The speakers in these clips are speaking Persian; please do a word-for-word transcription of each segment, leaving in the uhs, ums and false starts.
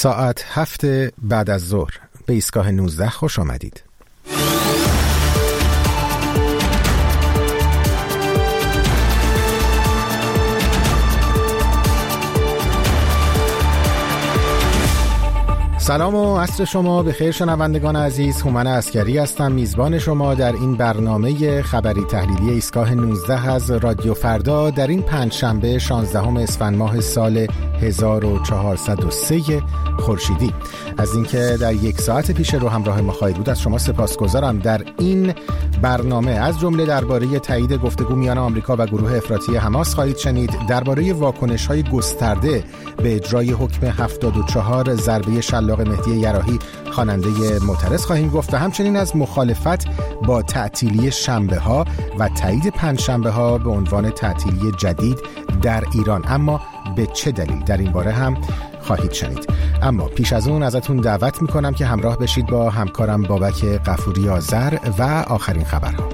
ساعت هفت بعد از ظهر به ایستگاه نوزده خوش آمدید. سلام و عصر شما بخیر شنوندگان عزیز. هومن عسکری هستم، میزبان شما در این برنامه خبری تحلیلی ایستگاه نوزده از رادیو فردا در این پنجشنبه شانزدهم اسفند ماه سال هزار و چهارصد و سه خورشیدی. از اینکه در یک ساعت پیش رو همراه ما خواهید بود از شما سپاسگزارم. در این برنامه از جمله درباره تایید گفتگو میان آمریکا و گروه افراطی حماس خواهید شنید، درباره واکنش‌های گسترده به اجرای حکم هفتاد و چهار ضربه شلاق مهدی یراحی خواننده معترض خواهیم گفت و همچنین از مخالفت با تعطیلی شنبه ها و تایید پنج شنبه ها به عنوان تعطیلی جدید در ایران، اما به چه دلیل در این باره هم خواهید شنید. اما پیش از اون ازتون دعوت میکنم که همراه بشید با همکارم بابک غفوری آذر و آخرین خبرها.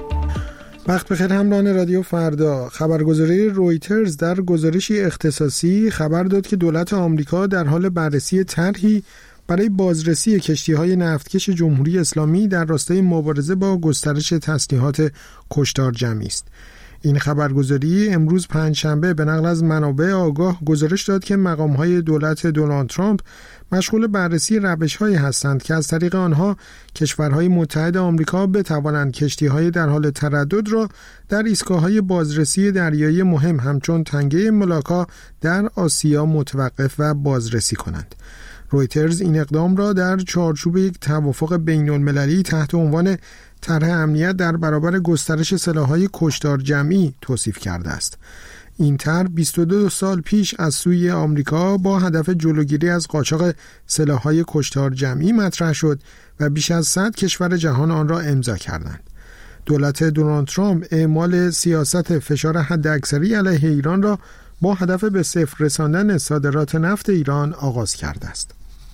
وقت بخیر همراهان رادیو فردا. خبرگزاری رویترز در گزارشی اختصاصی خبر داد که دولت آمریکا در حال بررسی طرحی برای بازرسی کشتی‌های نفتکش جمهوری اسلامی در راستای مبارزه با گسترش تسلیحات کشتار جمعی است. این خبرگزاری امروز پنجشنبه به نقل از منابع آگاه گزارش داد که مقام‌های دولت دونالد ترامپ مشغول بررسی روش‌هایی هستند که از طریق آنها کشورهای متحد آمریکا بتوانند کشتی‌های در حال تردد را در ایستگاه‌های بازرسی دریایی مهم همچون تنگه ملاکا در آسیا متوقف و بازرسی کنند. رویترز این اقدام را در چارچوب یک توافق بین‌المللی تحت عنوان طرح امنیت در برابر گسترش سلاح‌های کشتار جمعی توصیف کرده است. این طرح بیست و دو سال پیش از سوی آمریکا با هدف جلوگیری از قاچاق سلاح‌های کشتار جمعی مطرح شد و بیش از صد کشور جهان آن را امضا کردند. دولت دونالد ترامپ اعمال سیاست فشار حداکثری علیه ایران را با هدف به صفر رساندن صادرات نفت ایران آغاز کرده است.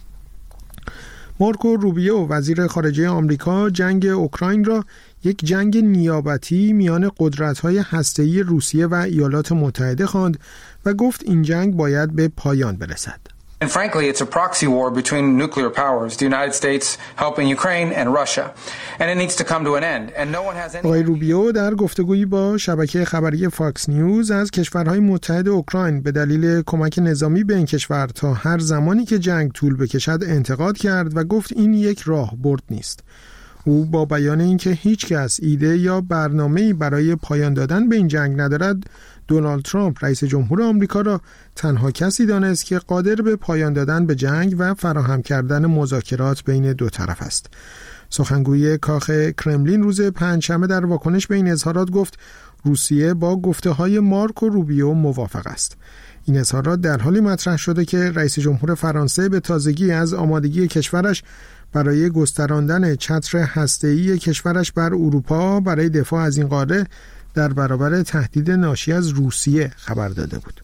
مارکو روبیو وزیر خارجه آمریکا جنگ اوکراین را یک جنگ نیابتی میان قدرت‌های هسته‌ای روسیه و ایالات متحده خواند و گفت این جنگ باید به پایان برسد. And frankly, it's a proxy war between nuclear powers, the United States helping Ukraine and Russia. And it needs to come to an end. And no one has any... آقای روبیو در گفتگویی با شبکه خبری فاکس نیوز از کشورهای متحد اوکراین به دلیل کمک نظامی به این کشور تا هر زمانی که جنگ طول بکشد انتقاد کرد و گفت این یک راهبرد نیست. او با بیان اینکه هیچ کس ایده یا برنامه‌ای برای پایان دادن به این جنگ ندارد، دونالد ترامپ رئیس جمهور آمریکا را تنها کسی دانست که قادر به پایان دادن به جنگ و فراهم کردن مذاکرات بین دو طرف است. سخنگوی کاخ کرملین روز پنجشنبه در واکنش به این اظهارات گفت روسیه با گفته‌های مارکو روبیو موافق است. این اظهارات در حالی مطرح شده که رئیس جمهور فرانسه به تازگی از آمادگی کشورش برای گستراندن چتر هسته‌ای کشورش بر اروپا برای دفاع از این قاره در برابر تهدید ناشی از روسیه خبر داده بود.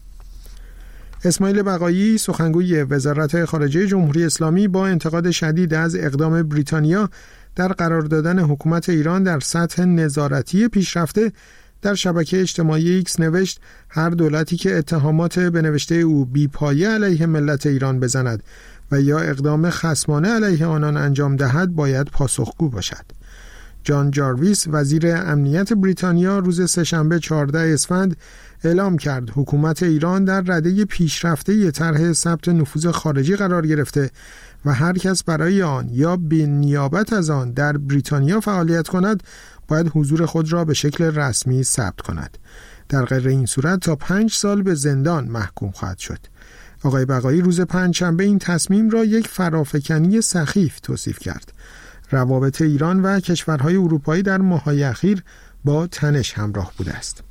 اسماعیل بقایی سخنگوی وزارت خارجه جمهوری اسلامی با انتقاد شدید از اقدام بریتانیا در قرار دادن حکومت ایران در سطح نظارتی پیشرفته در شبکه اجتماعی ایکس نوشت هر دولتی که اتهامات به نوشته او بی‌پایه علیه ملت ایران بزند و یا اقدام خصمانه علیه آنان انجام دهد باید پاسخگو باشد. جان جارویس وزیر امنیت بریتانیا روز سه‌شنبه چهاردهم اسفند اعلام کرد حکومت ایران در رده پیشرفته طرح ثبت نفوذ خارجی قرار گرفته و هر کس برای آن یا به نیابت از آن در بریتانیا فعالیت کند باید حضور خود را به شکل رسمی ثبت کند. در غیر این صورت تا پنج سال به زندان محکوم خواهد شد. آقای بقایی روز پنجشنبه این تصمیم را یک فرافکنی سخیف توصیف کرد. روابط ایران و کشورهای اروپایی در ماه‌های اخیر با تنش همراه بوده است.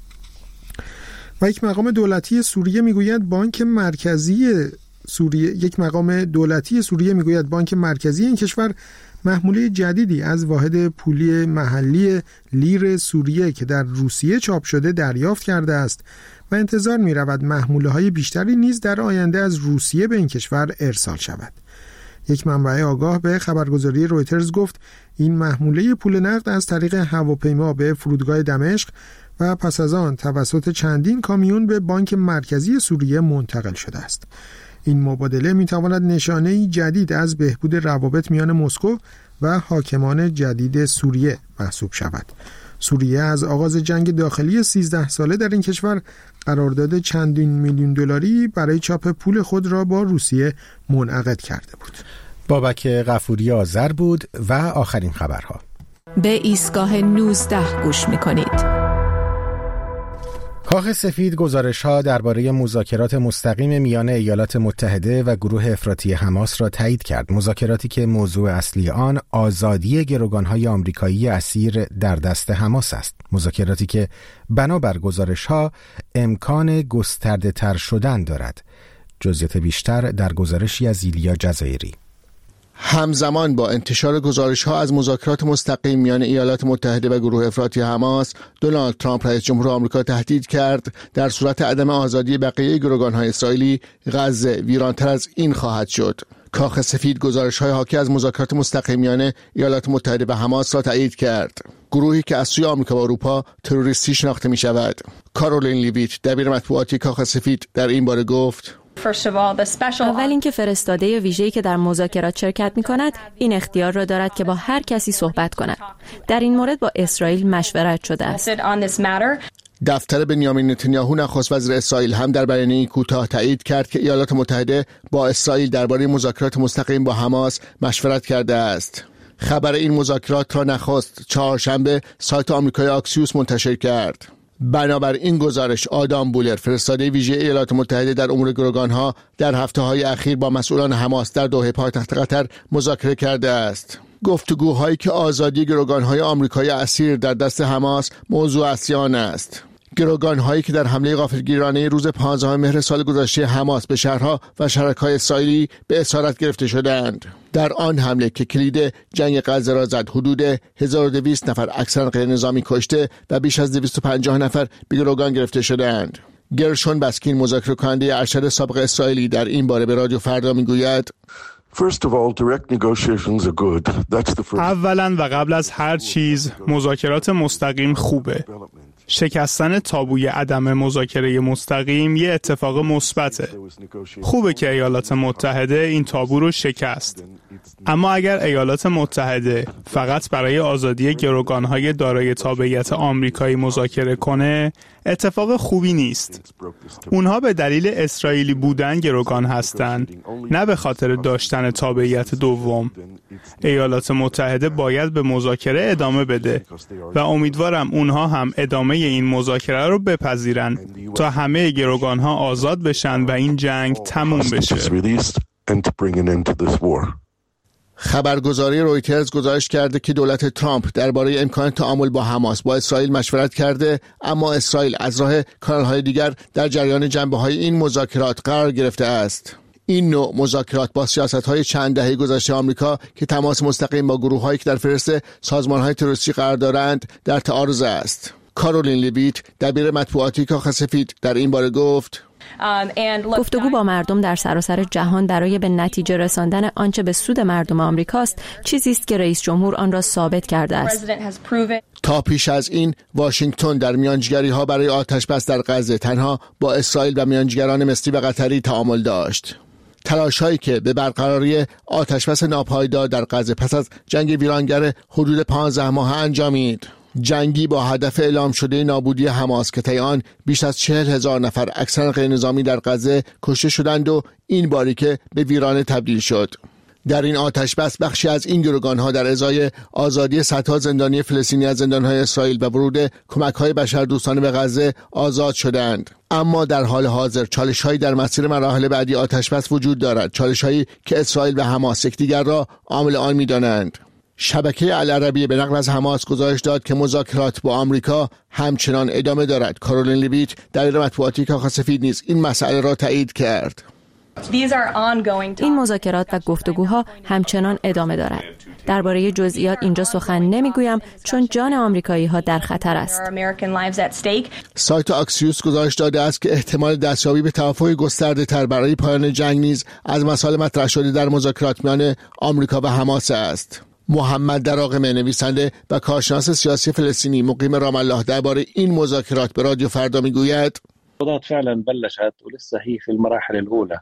و یک مقام دولتی سوریه میگوید بانک مرکزی سوریه یک مقام دولتی سوریه میگوید بانک مرکزی این کشور محموله جدیدی از واحد پولی محلی لیر سوریه که در روسیه چاپ شده دریافت کرده است و انتظار می‌رود محموله‌های بیشتری نیز در آینده از روسیه به این کشور ارسال شود. یک منبع آگاه به خبرگزاری رویترز گفت این محموله پول نقد از طریق هواپیما به فرودگاه دمشق و پس از آن توسط چندین کامیون به بانک مرکزی سوریه منتقل شده است. این مبادله میتواند نشانه‌ای جدید از بهبود روابط میان مسکو و حاکمان جدید سوریه محسوب شود. سوریه از آغاز جنگ داخلی سیزده ساله در این کشور قرارداد چندین میلیون دلاری برای چاپ پول خود را با روسیه منعقد کرده بود. بابک غفوری آذر بود و آخرین خبرها. به ایستگاه نوزده گوش می‌کنید. کاخ سفید گزارش‌ها درباره مذاکرات مستقیم میان ایالات متحده و گروه افراطی حماس را تایید کرد. مذاکراتی که موضوع اصلی آن آزادی گروگان‌های آمریکایی اسیر در دست حماس است. مذاکراتی که بنابر گزارش‌ها امکان گسترده‌تر شدن دارد. جزئیات بیشتر در گزارشی از ایلیا جزایری. همزمان با انتشار گزارش‌ها از مذاکرات مستقیم میان ایالات متحده و گروه افراطی حماس، دونالد ترامپ رئیس جمهور آمریکا تهدید کرد در صورت عدم آزادی بقیه گروگان‌های اسرائیلی، غزه ویرانتر از این خواهد شد. کاخ سفید گزارش‌های حاکی از مذاکرات مستقیم میان ایالات متحده و حماس را تایید کرد. گروهی که از سوی آمریکا و اروپا تروریستی شناخته می‌شود. کارولین لیویت دبیر مطبوعاتی کاخ سفید در این باره گفت: اول اینکه فرستاده ویژه‌ای که در مذاکرات شرکت می‌کند این اختیار را دارد که با هر کسی صحبت کند. در این مورد با اسرائیل مشورت شده است. دفتر بنیامین نتانیاهو نخست وزیر اسرائیل هم در بیانیه‌ای کوتاه تایید کرد که ایالات متحده با اسرائیل درباره مذاکرات مستقیم با حماس مشورت کرده است. خبر این مذاکرات را نخست چهارشنبه سایت آمریکای آکسیوس منتشر کرد. بنابر این گزارش آدام بولر فرستاده ویژه ایالات متحده در امور گروگان‌ها در هفته‌های اخیر با مسئولان حماس در دوحه پایتخت قطر مذاکره کرده است. گفتگوهایی که آزادی گروگان‌های آمریکایی اسیر در دست حماس موضوع اصلی آن است. گروگان‌هایی که در حمله غافلگیرانه روز پانزدهم مهر سال گذشته حماس به شهرها و شرکای اسرائیلی به اسارت گرفته شدند. در آن حمله که کلید جنگ غزه را زد، حدود هزار و دویست نفر اکثرا غیر نظامی کشته و بیش از دویست و پنجاه نفر به گروگان گرفته شدند. گرشون بسکین مذاکره کننده ارشد سابق اسرائیلی در این باره به رادیو فردا میگوید: اولا و قبل از هر چیز مذاکرات مستقیم خوبه. شکستن تابوی عدم مذاکره مستقیم یه اتفاق مثبته. خوبه که ایالات متحده این تابو رو شکست. اما اگر ایالات متحده فقط برای آزادی گروگان‌های دارای تابعیت آمریکایی مذاکره کنه، اتفاق خوبی نیست. اونها به دلیل اسرائیلی بودن گروگان هستن، نه به خاطر داشتن تابعیت دوم. ایالات متحده باید به مذاکره ادامه بده و امیدوارم اونها هم ادامه این مذاکره رو بپذیرن تا همه گروگان‌ها آزاد بشن و این جنگ تموم بشه. خبرگزاری رویترز گزارش کرده که دولت ترامپ درباره امکان تعامل با حماس با اسرائیل مشورت کرده، اما اسرائیل از راه کانال‌های دیگر در جریان جنبه‌های این مذاکرات قرار گرفته است. این نوع مذاکرات با سیاست‌های چند دهه گذشته آمریکا که تماس مستقیم با گروه‌هایی که در فهرست سازمان‌های تروریستی قرار دارند در تعارض است. کارولین لیویت دبیر مطبوعاتی کاخ سفید در این باره گفت: گفتگو با مردم در سراسر جهان برای به نتیجه رساندن آنچه به سود مردم آمریکاست چیزی است که رئیس جمهور آن را ثابت کرده است. تا پیش از این واشنگتن در میانجیگری‌ها برای آتش‌بس در غزه تنها با اسرائیل و میانجیگران مصری و قطری تعامل داشت. تلاش‌هایی که به برقراری آتش‌بس ناپایدار در غزه پس از جنگ ویرانگر حدود پانزده ماه انجامید. جنگی با هدف اعلام شده نابودی حماس که طی آن بیش از چهل هزار نفر اکثرا غیر نظامی در غزه کشته شدند و این باریکه به ویرانه تبدیل شد. در این آتش بس بخشی از این گروگان‌ها در ازای آزادی صدها زندانی فلسطینی از زندان‌های اسرائیل و ورود کمک‌های بشردوستانه به غزه آزاد شدند. اما در حال حاضر چالش‌هایی در مسیر مراحل بعدی آتش بس وجود دارد، چالش‌هایی که اسرائیل و حماس یکدیگر را عامل آن می‌دانند. شبکه العربیه به نقل از حماس گزارش داد که مذاکرات با آمریکا همچنان ادامه دارد. کارولین لیویت دبیر مطبوعاتی کاخ سفید نیز این مسئله را تایید کرد. این مذاکرات و گفتگوها همچنان ادامه دارد. درباره جزئیات اینجا سخن نمیگویم چون جان آمریکایی‌ها در خطر است. سایت آکسیوس گزارش داده است که احتمال دستیابی به توافق گسترده‌تر برای پایان جنگ نیز از مسائل مطرح شده در مذاکرات میان آمریکا و حماس است. محمد دراقمه نویسنده و کارشناس سیاسی فلسطینی مقیم رام الله درباره این مذاکرات به رادیو فردا میگوید: فعلا بلشت ولسه هي في المراحل الاولى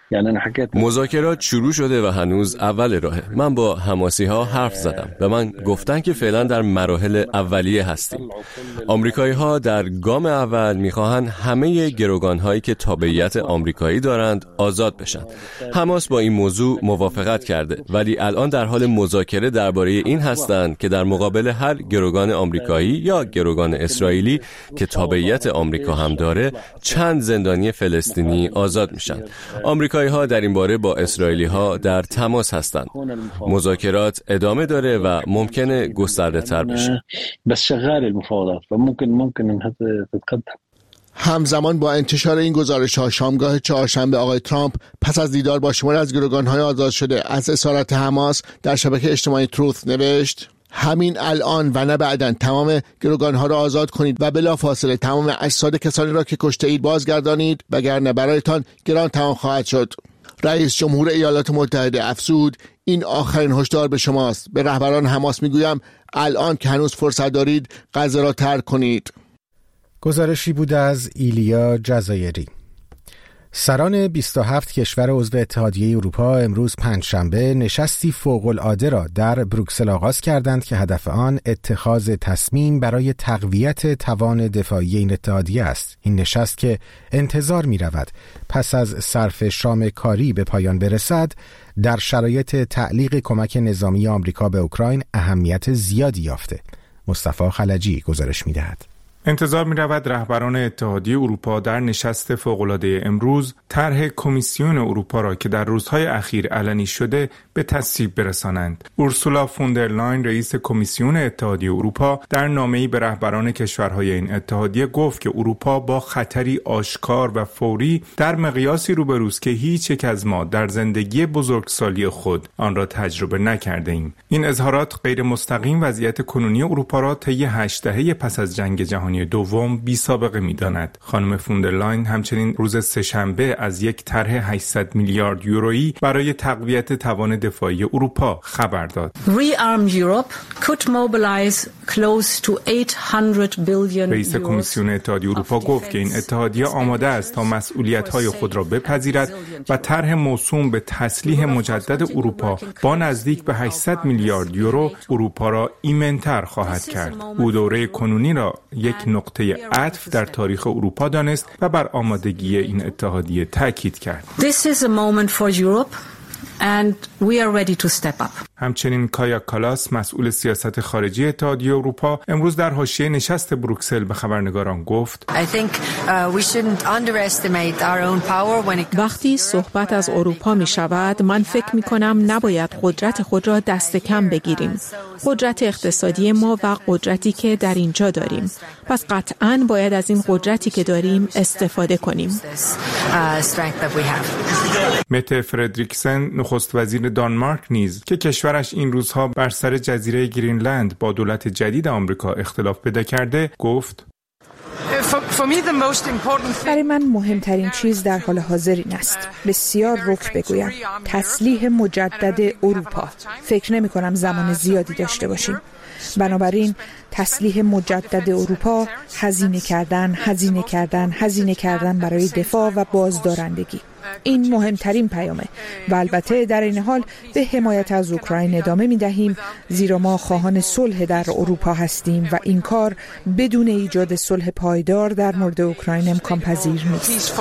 مذاکرات شروع شده و هنوز اول راهه. من با حماسی ها حرف زدم و من گفتن که فعلا در مراحل اولیه هستیم. آمریکایی ها در گام اول میخواهند همه گروگان هایی که تابعیت آمریکایی دارند آزاد بشن. حماس با این موضوع موافقت کرده، ولی الان در حال مذاکره درباره این هستند که در مقابل هر گروگان آمریکایی یا گروگان اسرائیلی که تابعیت آمریکا هم داره چند زندانی فلسطینی آزاد میشن. آمریکایی ها در این باره با اسرائیلی ها در تماس هستند. مذاکرات ادامه داره و ممکنه گسترده تر بشه. بس شغال المفاوضات و ممکن ممکن انها تتقدم. همزمان با انتشار این گزارش ها شامگاه چهارشنبه آقای ترامپ پس از دیدار با شماری از گروگان های آزاد شده از اسارت حماس در شبکه اجتماعی تروث نوشت: همین الان و نه بعداً تمام گروگان ها را آزاد کنید و بلافاصله تمام اجساد کسانی را که کشته اید بازگردانید، وگرنه برایتان گران تمام خواهد شد. رئیس جمهور ایالات متحده افزود: این آخرین هشدار به شماست. به رهبران حماس میگویم الان که هنوز فرصت دارید غزه را ترک کنید. گزارشی بود از ایلیا جزایری. سران بیست و هفت کشور عضو اتحادیه اروپا امروز پنجشنبه نشستی فوق‌العاده را در بروکسل آغاز کردند که هدف آن اتخاذ تصمیم برای تقویت توان دفاعی این اتحادیه است. این نشست که انتظار می رود پس از صرف شام کاری به پایان برسد، در شرایط تعلیق کمک نظامی آمریکا به اوکراین اهمیت زیادی یافته. مصطفی خلجی گزارش می دهد. انتظار می رود رهبران اتحادیه اروپا در نشست فوق‌العاده امروز طرح کمیسیون اروپا را که در روزهای اخیر علنی شده به تصویب برسانند. اورسولا فوندرلاین رئیس کمیسیون اتحادیه اروپا در نامه‌ای به رهبران کشورهای این اتحادیه گفت که اروپا با خطری آشکار و فوری در مقیاسی روبروست که هیچ یک از ما در زندگی بزرگسالی خود آن را تجربه نکرده ایم. این اظهارات غیر مستقیم وضعیت کنونی اروپا را طی هشت دهه پس از جنگ جهانی دوم بی سابقه می داند. خانم فوندرلاین همچنین روز سه‌شنبه از یک طرح هشتصد میلیارد یورویی برای تقویت توان دفاعی اروپا خبر داد. Rearm Europe could mobilize close to eight hundred billion. رئیس کمیسیون اتحادیه اروپا گفت که این اتحادیه آماده است تا مسئولیت‌های خود را بپذیرد و طرح موسوم به تسلیح مجدد اروپا با نزدیک به هشتصد میلیارد یورو اروپا را ایمن‌تر خواهد کرد. او دوره کنونی را یک نقطه عطف در تاریخ اروپا دانست و بر آمادگی این اتحادیه تاکید کرد. This is a moment for Europe and we are ready to step up. همچنین کایا کالاس مسئول سیاست خارجی اتحادیه اروپا امروز در حاشیه نشست بروکسل به خبرنگاران گفت: وقتی صحبت از اروپا می شود، من فکر می کنم نباید قدرت خود را دست کم بگیریم. قدرت اقتصادی ما و قدرتی که در اینجا داریم. پس قطعاً باید از این قدرتی که داریم استفاده کنیم. مته فردریکسن نخست وزیر دانمارک نیز که کشورش این روزها بر سر جزیره گرینلند با دولت جدید آمریکا اختلاف پیدا کرده گفت: برای من مهمترین چیز در حال حاضر این است بسیار رک بگویم تسلیح مجدد اروپا. فکر نمی کنم زمان زیادی داشته باشیم. بنابراین تسلیح مجدد اروپا، هزینه کردن، هزینه کردن، هزینه کردن برای دفاع و بازدارندگی. این مهمترین پیامه و البته در این حال به حمایت از اوکراین ادامه می دهیم، زیرا ما خواهان صلح در اروپا هستیم و این کار بدون ایجاد صلح پایدار در مورد اوکراین امکان پذیر نیست.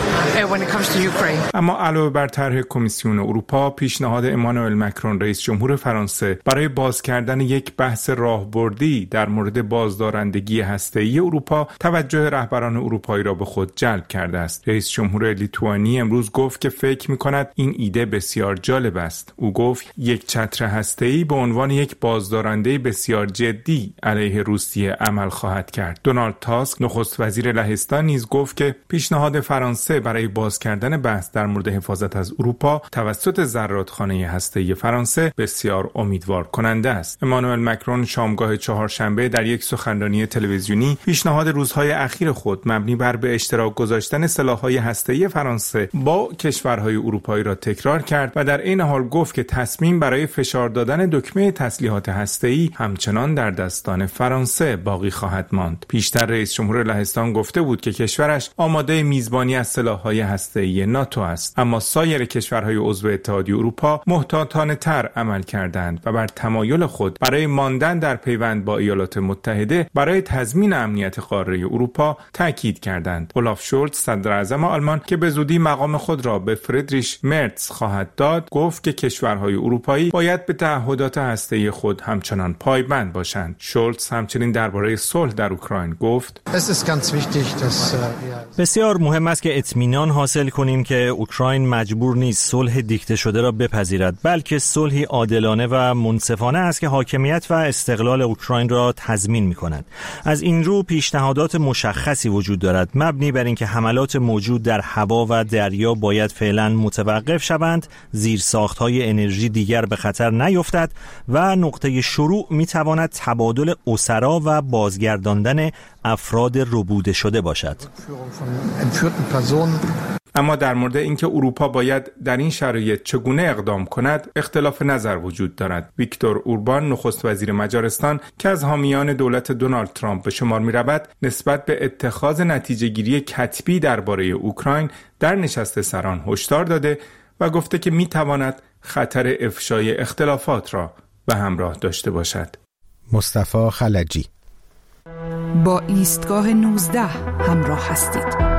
اما علاوه بر طرح کمیسیون اروپا، پیشنهاد امانوئل مکرون رئیس جمهور فرانسه برای باز کردن یک بحث راهبردی در مورد بازدارندگی هسته‌ای اروپا توجه رهبران اروپایی را به خود جلب کرده است. رئیس جمهور لیتوانی امروز گفت که فکر می‌کند این ایده بسیار جالب است. او گفت یک چتر هسته‌ای به عنوان یک بازدارنده بسیار جدی علیه روسیه عمل خواهد کرد. دونالد تاسک نخست وزیر لهستان نیز گفت که پیشنهاد فرانسه برای باز کردن بحث در مورد حفاظت از اروپا توسط زرادخانه هسته‌ای فرانسه بسیار امیدوار کننده است. امانوئل مکرون شامگاه چهارشنبه در یک سخنرانی تلویزیونی پیشنهاد روزهای اخیر خود مبنی بر به اشتراک گذاشتن سلاح‌های هسته‌ای فرانسه با کشورهای اروپایی را تکرار کرد و در این حال گفت که تصمیم برای فشار دادن دکمه تسلیحات هسته‌ای همچنان در دستان فرانسه باقی خواهد ماند. پیشتر رئیس جمهور لهستان گفته بود که کشورش آماده میزبانی از سلاح‌های هسته‌ای ناتو است، اما سایر کشورهای عضو اتحادیه اروپا محتاطانه‌تر عمل کردند و بر تمایل خود برای ماندن در پیوند با ایالات متحده برای تضمین امنیت قاره اروپا تاکید کردند. اولاف شولز صدر اعظم آلمان که به زودی مقام خود را به فریدریش مرتز خواهد داد، گفت که کشورهای اروپایی باید به تعهدات هسته‌ای خود همچنان پایبند باشند. شولز همچنین درباره صلح در اوکراین گفت: بسیار مهم است که اطمینان حاصل کنیم که اوکراین مجبور نیست صلح دیکته شده را بپذیرد، بلکه صلحی عادلانه و منصفانه است که حاکمیت و استقلال اوکراین را تضمین می‌کند. از این رو پیشنهادات مشخصی وجود دارد مبنی بر اینکه حملات موجود در هوا و دریا باید فعلا متوقف شوند، زیرساخت‌های انرژی دیگر به خطر نیفتد و نقطه شروع می‌تواند تبادل اسرا و بازگرداندن افراد ربوده شده باشد. اما در مورد اینکه اروپا باید در این شرایط چگونه اقدام کند اختلاف نظر وجود دارد. ویکتور اوربان نخست وزیر مجارستان که از حامیان دولت دونالد ترامپ به شمار می‌رود، نسبت به اتخاذ نتیجه‌گیری کتبی درباره اوکراین در نشست سران هشدار داده و گفته که می‌تواند خطر افشای اختلافات را به همراه داشته باشد. مصطفی خلجی: با ایستگاه نوزده همراه هستید.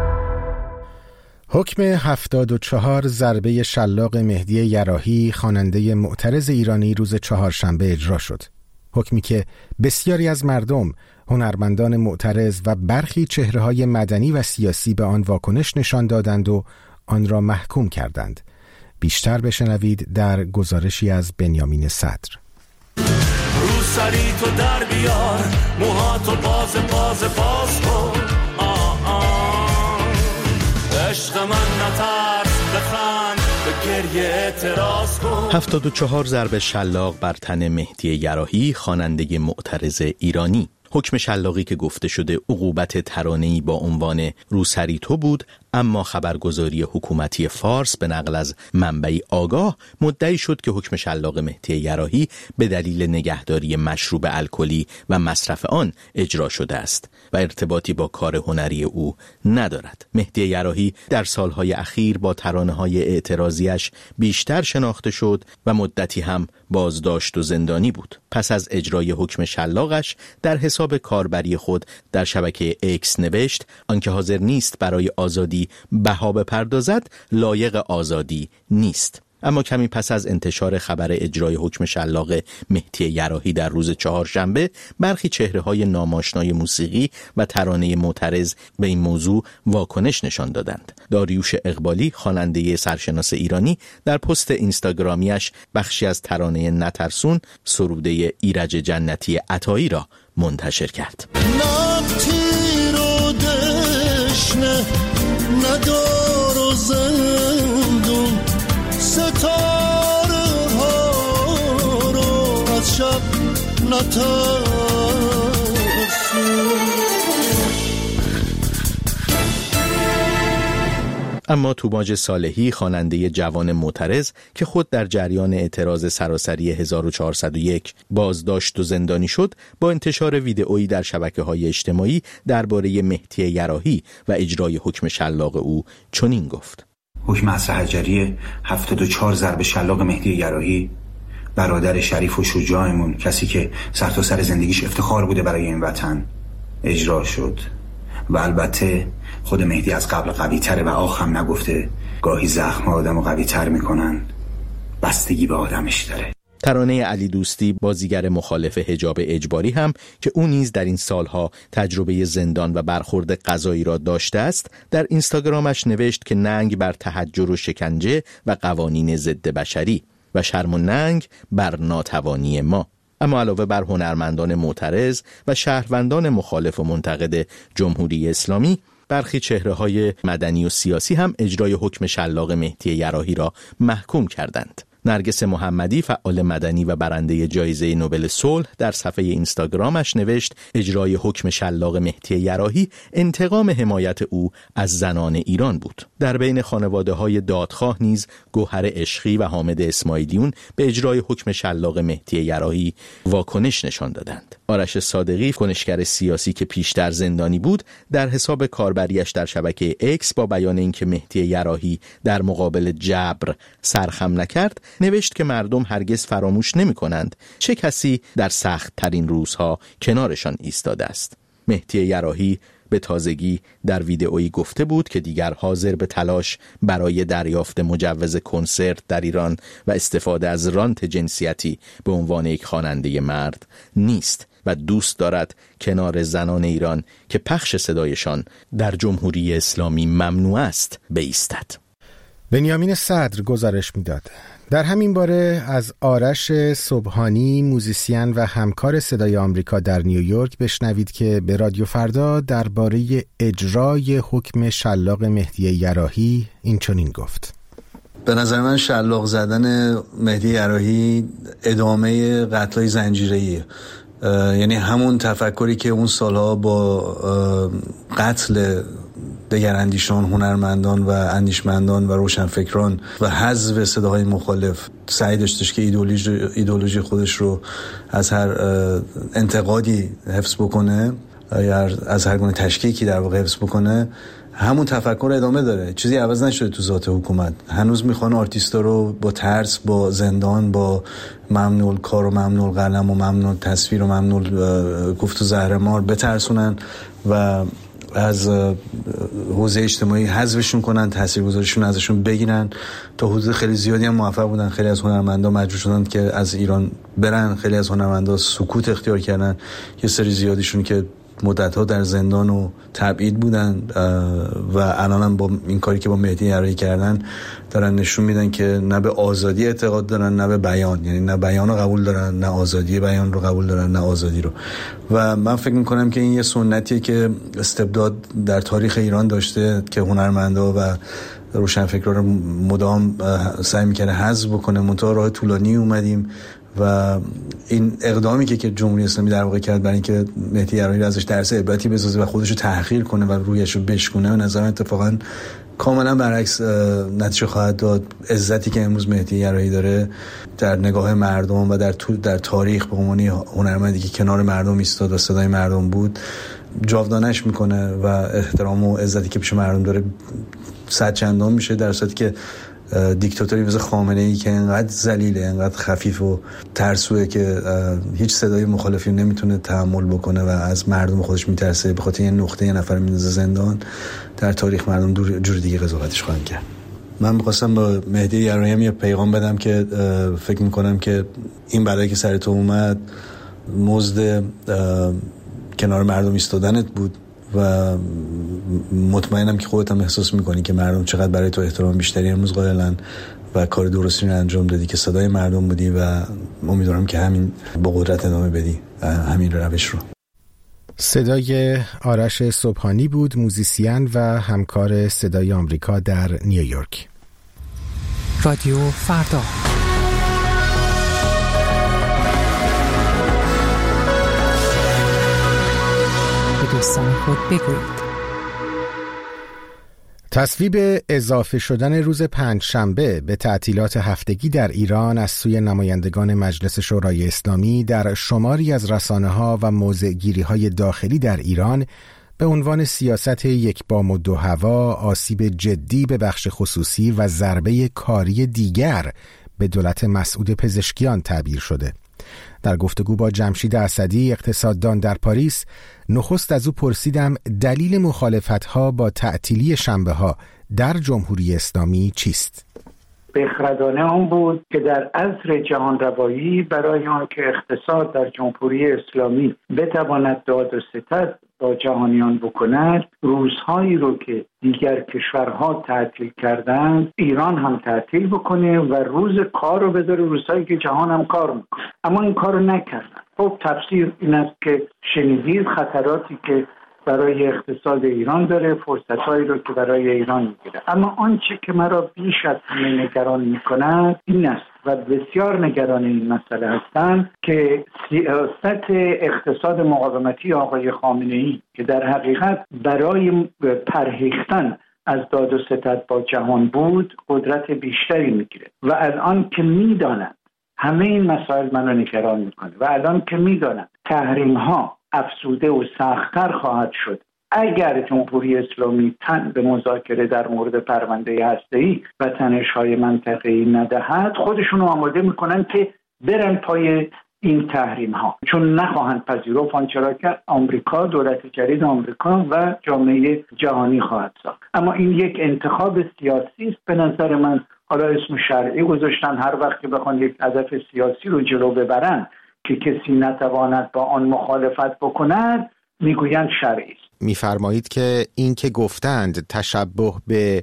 حکم هفتاد و چهار ضربه شلاق مهدی یراحی خواننده معترض ایرانی روز چهارشنبه اجرا شد. حکمی که بسیاری از مردم، هنرمندان معترض و برخی چهره‌های مدنی و سیاسی به آن واکنش نشان دادند و آن را محکوم کردند. بیشتر بشنوید در گزارشی از بنیامین صدر. رو سری تو در بیار، موهاتو باز باز باز کن، آه آه عشق من نترس، بخند به گریه اعتراض کن. هفتاد و چهار ضربه شلاق بر تن مهدی یراحی خواننده معترض ایرانی. حکم شلاقی که گفته شده عقوبت ترانه‌ای با عنوان روسری تو بود، اما خبرگزاری حکومتی فارس به نقل از منبعی آگاه مدعی شد که حکم شلاق مهدی یراحی به دلیل نگهداری مشروب الکلی و مصرف آن اجرا شده است و ارتباطی با کار هنری او ندارد. مهدی یراحی در سالهای اخیر با ترانه‌های اعتراضیش بیشتر شناخته شد و مدتی هم بازداشت و زندانی بود. پس از اجرای حکم شلاقش در حساب کاربری خود در شبکه ایکس نوشت آنکه حاضر نیست برای آزادی بها بپردازد لایق آزادی نیست. اما کمی پس از انتشار خبر اجرای حکم شلاق مهدی یراحی در روز چهارشنبه، برخی چهره‌های ناماشنای موسیقی و ترانه معترض به این موضوع واکنش نشان دادند. داریوش اقبالی، خواننده سرشناس ایرانی، در پست اینستاگرامیش بخشی از ترانه نترسون، سروده ایرج جنتی عطایی را منتشر کرد. ندار و زندون ستاره ها رو از شب نترسون. اما توماج صالحی، خواننده جوان معترض که خود در جریان اعتراض سراسری هزار و چهارصد و یک بازداشت و زندانی شد، با انتشار ویدئویی در شبکه‌های اجتماعی درباره مهدی یراحی و اجرای حکم شلاق او چنین گفت: حکم عصر حجری هفتاد و چهار ضرب شلاق مهدی یراحی، برادر شریف و شجاعمون، کسی که سر تا سر زندگیش افتخار بوده برای این وطن، اجرا شد. و البته خود مهدی از قبل قوی تره و آخ هم نگفته گاهی زخم آدم رو قوی تر میکنن، بستگی به آدمش داره. ترانه علی دوستی، بازیگر مخالف حجاب اجباری هم که او نیز در این سالها تجربه زندان و برخورد قضایی را داشته است، در اینستاگرامش نوشت که ننگ بر تحجر و شکنجه و قوانین ضد بشری و شرم و ننگ بر ناتوانی ما. اما علاوه بر هنرمندان معترض و شهروندان مخالف و منتقد جمهوری اسلامی، برخی چهره‌های مدنی و سیاسی هم اجرای حکم شلاق مهدی یراحی را محکوم کردند. نرگس محمدی، فعال مدنی و برنده جایزه نوبل صلح، در صفحه اینستاگرامش نوشت اجرای حکم شلاق مهدی یراحی انتقام حمایت او از زنان ایران بود. در بین خانواده‌های دادخواه نیز گوهر عشقی و حامد اسماعیلیون به اجرای حکم شلاق مهدی یراحی واکنش نشان دادند. آرش صادقی، کنشگر سیاسی که پیشتر زندانی بود، در حساب کاربریش در شبکه اکس با بیان اینکه مهدی یراحی در مقابل جبر سرخم نکرد، نوشت که مردم هرگز فراموش نمی کنند چه کسی در سخت ترین روزها کنارشان ایستاده است. مهدی یراحی به تازگی در ویدئویی گفته بود که دیگر حاضر به تلاش برای دریافت مجوز کنسرت در ایران و استفاده از رانت جنسیتی به عنوان یک خواننده مرد نیست و دوست دارد کنار زنان ایران که پخش صدایشان در جمهوری اسلامی ممنوع است بایستد. بنیامین صدر گزارش میداد. در همین باره از آرش صبحانی، موزیسین و همکار صدای آمریکا در نیویورک بشنوید که به رادیو فردا درباره اجرای حکم شلاق مهدی یراحی این چنین گفت. به نظر من شلاق زدن مهدی یراحی ادامه قتل‌های زنجیره‌ایه، یعنی همون تفکری که اون سالها با قتل دگراندیشان، هنرمندان و اندیشمندان و روشنفکران و حذف صداهای مخالف سعی داشتش که ایدئولوژی ایدئولوژی خودش رو از هر انتقادی حفظ بکنه یا از هر گونه تشکیکی در واقع حفظ بکنه، همون تفکر ادامه داره. چیزی عوض نشده تو ذات حکومت. هنوز میخوان آرتیستا رو با ترس، با زندان، با ممنوع کار و ممنوع قلم و ممنوع تصویر و ممنوع گفت و زهرمار بترسونن و از حوزه اجتماعی حذفشون کنن، تاثیرگذاریشون ازشون بگیرن. تا حدود خیلی زیادی هم موفق بودن. خیلی از هنرمندا مجبور شدن که از ایران برن، خیلی از هنرمندا سکوت اختیار کردن، یه سری زیادیشون که مدت‌ها در زندان و تبعید بودن و الان هم با این کاری که با مهدی یراحی کردن دارن نشون میدن که نه به آزادی اعتقاد دارن نه به بیان، یعنی نه بیان رو قبول دارن نه آزادی بیان رو قبول دارن نه آزادی رو. و من فکر میکنم که این یه سنتیه که استبداد در تاریخ ایران داشته که هنرمندا و روشنفکران رو مدام سعی میکنه حذف بکنه. منتها راه طولانی اومدیم و این اقدامی که که جمهوری اسلامی در واقع کرد برای اینکه مهدی یراحی ازش درس عبرتی بسازه و خودش رو تحقیر کنه و رویش رو بشکنه، به نظر من اتفاقا کاملا برعکس نتیجه خواهد داد. عزتی که امروز مهدی یراحی داره در نگاه مردم و در در تاریخ به عنوان هنرمندی که کنار مردم ایستاد و صدای مردم بود جاودانش میکنه و احترام و عزتی که پیش مردم داره صد چندان میشه، در صورتی که دیکتاتوری مثل خامنه‌ای که انقدر ذلیله، انقدر خفیف و ترسوه که هیچ صدای مخالفی نمیتونه تحمل بکنه و از مردم خودش میترسه، به خاطر یه نقطه یه نفر میندازه زندان، در تاریخ مردم دور جور دیگه قضاوتش خواهند کرد. من می‌خواستم با مهدی یراحی یه پیغام بدم که فکر می‌کنم که این بلایی که سر تو اومد مزد کنار مردم ایستادنت بود و مطمئنم که خودت هم احساس میکنی که مردم چقدر برای تو احترام بیشتری امروز قائلن و کار درستی رو انجام دادی که صدای مردم بودی و امیدوارم که همین با قدرت ادامه بدی همین روش رو. صدای آرش صبحانی بود، موزیسین و همکار صدای آمریکا در نیویورک. رادیو فردا. دوستان خود بگویید. تصویب اضافه شدن روز پنجشنبه به تعطیلات هفتگی در ایران از سوی نمایندگان مجلس شورای اسلامی در شماری از رسانه‌ها و موضع‌گیری‌های داخلی در ایران به عنوان سیاست یک بام و دو هوا، آسیب جدی به بخش خصوصی و ضربه کاری دیگر به دولت مسعود پزشکیان تعبیر شده. در گفتگو با جمشید اسدی، اقتصاددان در پاریس، نخست از او پرسیدم دلیل مخالفت‌ها با تعطیلی شنبه‌ها در جمهوری اسلامی چیست؟ بخردانه آن بود که در عصر جهان روایی برای آنکه اقتصاد در جمهوری اسلامی بتواند داد و ستد با جهانیان بکند، روزهایی رو که دیگر کشورها تعطیل کردند ایران هم تعطیل بکنه و روز کار رو بذاره روزهایی که جهان هم کار میکنه. اما این کار رو نکردن. خب تفسیر این است که شنیدید خطراتی که برای اقتصاد ایران داره، فرصت‌هایی رو که برای ایران میگیره. اما آنچه که مرا بیش از همه نگران میکند این است و بسیار نگران این مسئله هستند که سیاست اقتصاد مقاومتی آقای خامنه‌ای که در حقیقت برای پرهیختن از داد و ستد با جهان بود قدرت بیشتری میگیره و الان که میدانند همه این مسائل منو نگران میکنه و الان که میدانم تحریم ها افزوده و سخت‌تر خواهد شد اگر جمهوری اسلامی تن به مذاکره در مورد پرونده هسته‌ای و تنش‌های منطقه‌ای ندهد، خودشون رو آماده میکنن که برن پای این تحریم ها، چون نخواهند پذیرفت آنچه را که آمریکا، دولت جدید آمریکا و جامعه جهانی خواهد ساخت. اما این یک انتخاب سیاسی است به نظر من. حالا اسم شرعی گذاشتن، هر وقت که بخوان یک هدف سیاسی رو جلو ببرن که کسی نتواند با آن مخالفت بکند میگویند شرعی است. میفرمایید که این که گفتند تشبه به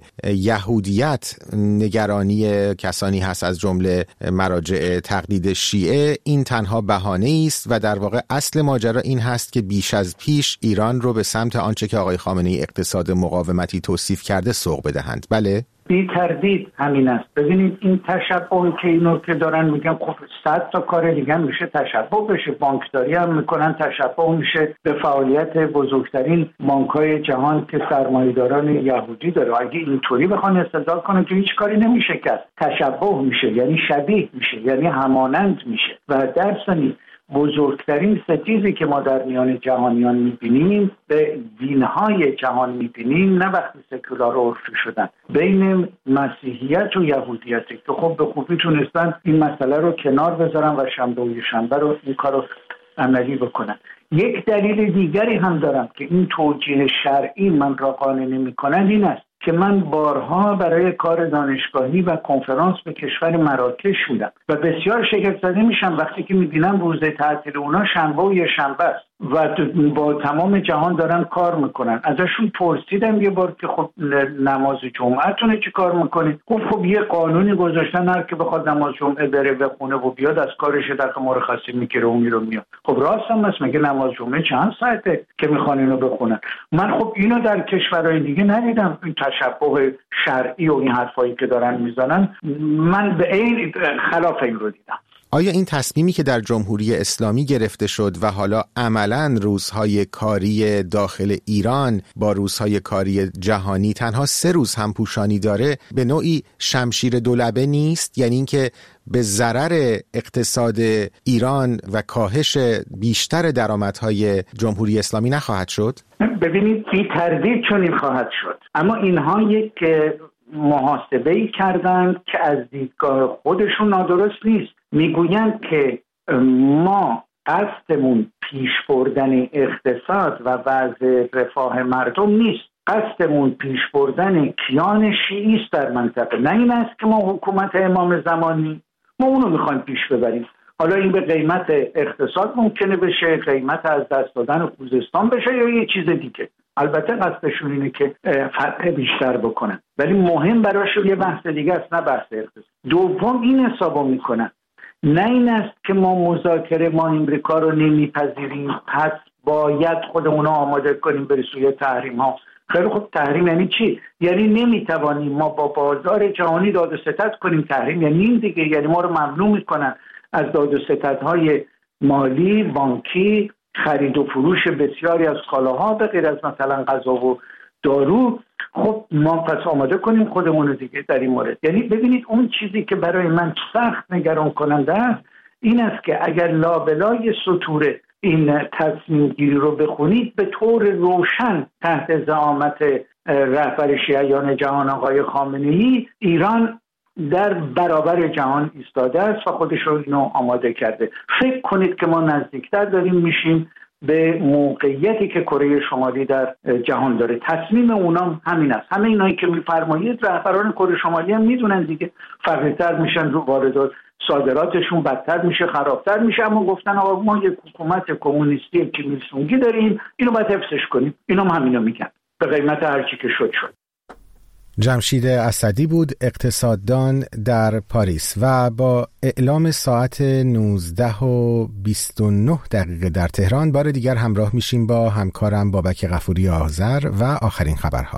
یهودیت نگرانی کسانی هست از جمله مراجع تقلید شیعه، این تنها بهانه است و در واقع اصل ماجرا این هست که بیش از پیش ایران رو به سمت آنچه که آقای خامنه‌ای اقتصاد مقاومتی توصیف کرده سوق بدهند. بله؟ بی تردید همین است. ببینید این تشبه که اینو که دارن میگن خب صد تا کار دیگه میشه تشبه بشه، بانکداری هم میکنن تشبه میشه به فعالیت بزرگترین بانک‌های جهان که سرمایه‌داران یهودی داره. اگه اینطوری بخوان استدلال کنن که هیچ کاری نمیشه کرد، تشبه میشه یعنی شبیه میشه یعنی همانند میشه. و در ثانی بزرگترین ستیزی که ما در میان جهانیان میبینیم به دینهای جهان میبینیم، نه وقتی سکولار و عرفی شدن، بین مسیحیت و یهودیت که خب به خوبی تونستن این مسئله رو کنار بذارن و شنبه و شنبه رو این کار رو عملی بکنن. یک دلیل دیگری هم دارم که این توجیه شرعی من را قانع نمی‌کنند این است که من بارها برای کار دانشگاهی و کنفرانس به کشور مراکش بودم و بسیار شگفت زده میشم وقتی که میبینم روزه تعطیل اونا شنبه و یه شنبه است و با تمام جهان دارن کار میکنن. ازشون پرسیدم یه بار که خب نماز جمعهتونه چی کار میکنید؟ خب خب یه قانونی گذاشتن هر که بخواد نماز جمعه بره بخونه و بیاد از کارش دقیقه مرخصی میگیره و میره میاد. خب راست هم هست، مگه نماز جمعه چند ساعته که میخوان اینو بخونن؟ من خب اینو در کشورهای دیگه ندیدم، این تشبه شرعی و این حرفایی که دارن میزنن من به این خلاف این رو دیدم. آیا این تصمیمی که در جمهوری اسلامی گرفته شد و حالا عملاً روزهای کاری داخل ایران با روزهای کاری جهانی تنها سه روز هم پوشانی داره به نوعی شمشیر دولبه نیست؟ یعنی اینکه به ضرر اقتصاد ایران و کاهش بیشتر درآمدهای جمهوری اسلامی نخواهد شد؟ ببینید بی تردید چنین خواهد شد، اما اینها یک محاسبه‌ای کردند که از دیدگاه خودشون نادرست نیست. میگویند که ما قصدمون پیش بردن اقتصاد و وضع رفاه مردم نیست، قصدمون پیش بردن کیان شیعی است در منطقه. نه این است که ما حکومت امام زمانی، ما اونو میخوایم پیش ببریم. حالا این به قیمت اقتصاد ممکنه بشه، قیمت از دست دادن خوزستان بشه یا یه چیز دیگه. البته قصدشون اینه که فتح بیشتر بکنن، ولی مهم براشون یه بحث دیگه است، نه بحث اقتصاد. دوم این حسابو میکنن، نه این است که ما مذاکره ما امریکا رو نمیپذیریم پس باید خودمون رو آماده کنیم به سوی تحریم ها. خیلی خب تحریم یعنی چی؟ یعنی نمیتوانیم ما با بازار جهانی داد و ستد کنیم. تحریم یعنی این دیگه، یعنی ما رو ممنوع میکنن از داد و ستدهای مالی، بانکی، خرید و فروش بسیاری از کالاها به غیر از مثلا غذا و دارو. خب ما پس آماده کنیم خودمون رو دیگه در این مورد. یعنی ببینید اون چیزی که برای من سخت نگران کننده است این است که اگر لابلای سطور این تصمیم گیری رو بخونید به طور روشن تحت زعامت رهبر شیعیان جهان آقای خامنه‌ای ایران در برابر جهان ایستاده است و خودش رو اینو آماده کرده. فکر کنید که ما نزدیکتر داریم میشیم به موقعیتی که کره شمالی در جهان داره. تصمیم اونام همین است. همه اینایی که میفرمایید رهبران کره شمالی هم میدونن دیگه، فقیرتر میشن، رو واردات صادراتشون بدتر میشه، خرابتر میشه، اما گفتن آقا ما یک حکومت کمونیستی که میسونگی داریم، اینو باید حفظش کنیم. اینم همینو میگن به قیمت هر چی که شد شد. جمشید اسدی بود، اقتصاددان در پاریس، و با اعلام ساعت نوزده و بیست و نه دقیقه در تهران بار دیگر همراه میشیم با همکارم بابک غفوری آذر و آخرین خبرها.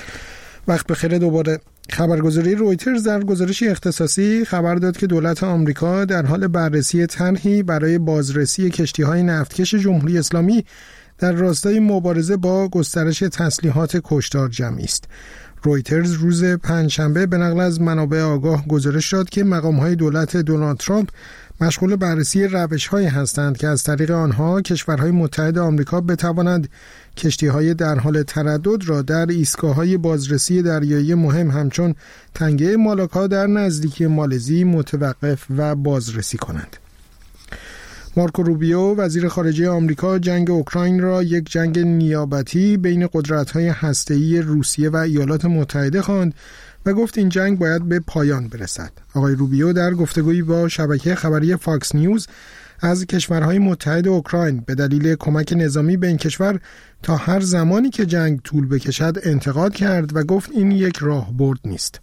وقت بخیر دوباره. خبرگزاری رویترز در گزارشی اختصاصی خبر داد که دولت آمریکا در حال بررسی طرحی برای بازرسی کشتی‌های نفتکش جمهوری اسلامی در راستای مبارزه با گسترش تسلیحات کشتار جمعی است. رویترز روز پنجشنبه به نقل از منابع آگاه گزارش داد که مقام‌های دولت دونالد ترامپ مشغول بررسی روش‌هایی هستند که از طریق آنها کشورهای متحد آمریکا بتوانند کشتی‌های در حال تردد را در ایستگاه‌های بازرسی دریایی مهم همچون تنگه مالاکا در نزدیکی مالزی متوقف و بازرسی کنند. مارکو روبیو وزیر خارجه آمریکا جنگ اوکراین را یک جنگ نیابتی بین قدرت‌های هسته‌ای روسیه و ایالات متحده خواند و گفت این جنگ باید به پایان برسد. آقای روبیو در گفتگویی با شبکه خبری فاکس نیوز از کشورهای متحد اوکراین به دلیل کمک نظامی به این کشور تا هر زمانی که جنگ طول بکشد انتقاد کرد و گفت این یک راهبرد نیست.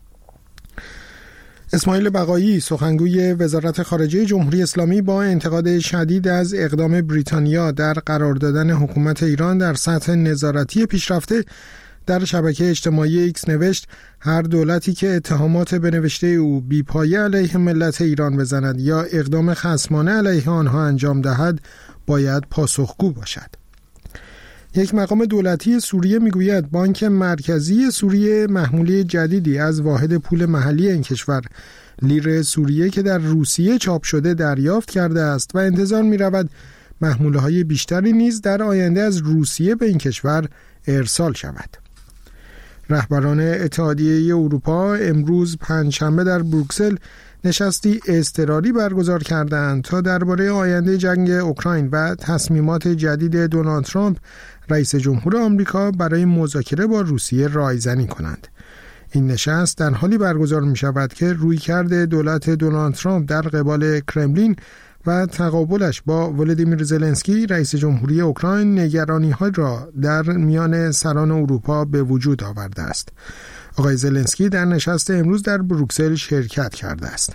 اسماعیل بقایی سخنگوی وزارت خارجه جمهوری اسلامی با انتقاد شدید از اقدام بریتانیا در قرار دادن حکومت ایران در سطح نظارتی پیشرفته در شبکه اجتماعی ایکس نوشت هر دولتی که اتهامات به نوشته او بی‌پایه علیه ملت ایران بزند یا اقدام خصمانه علیه آنها انجام دهد باید پاسخگو باشد. یک مقام دولتی سوریه میگوید بانک مرکزی سوریه محموله جدیدی از واحد پول محلی این کشور لیر سوریه که در روسیه چاپ شده دریافت کرده است و انتظار می‌رود محموله‌های بیشتری نیز در آینده از روسیه به این کشور ارسال شود. رهبران اتحادیه اروپا امروز پنجشنبه در بروکسل نشستی اضطراری برگزار کردند تا درباره آینده جنگ اوکراین و تصمیمات جدید دونالد ترامپ رئیس جمهور آمریکا برای مذاکره با روسیه رایزنی کنند. این نشست در حالی برگزار می شود که رویکرد دولت دونالد ترامپ در قبال کرملین و تقابلش با ولادیمیر زلنسکی رئیس جمهوری اوکراین نگرانی‌ها را در میان سران اروپا به وجود آورده است. آقای زلنسکی در نشست امروز در بروکسل شرکت کرده است.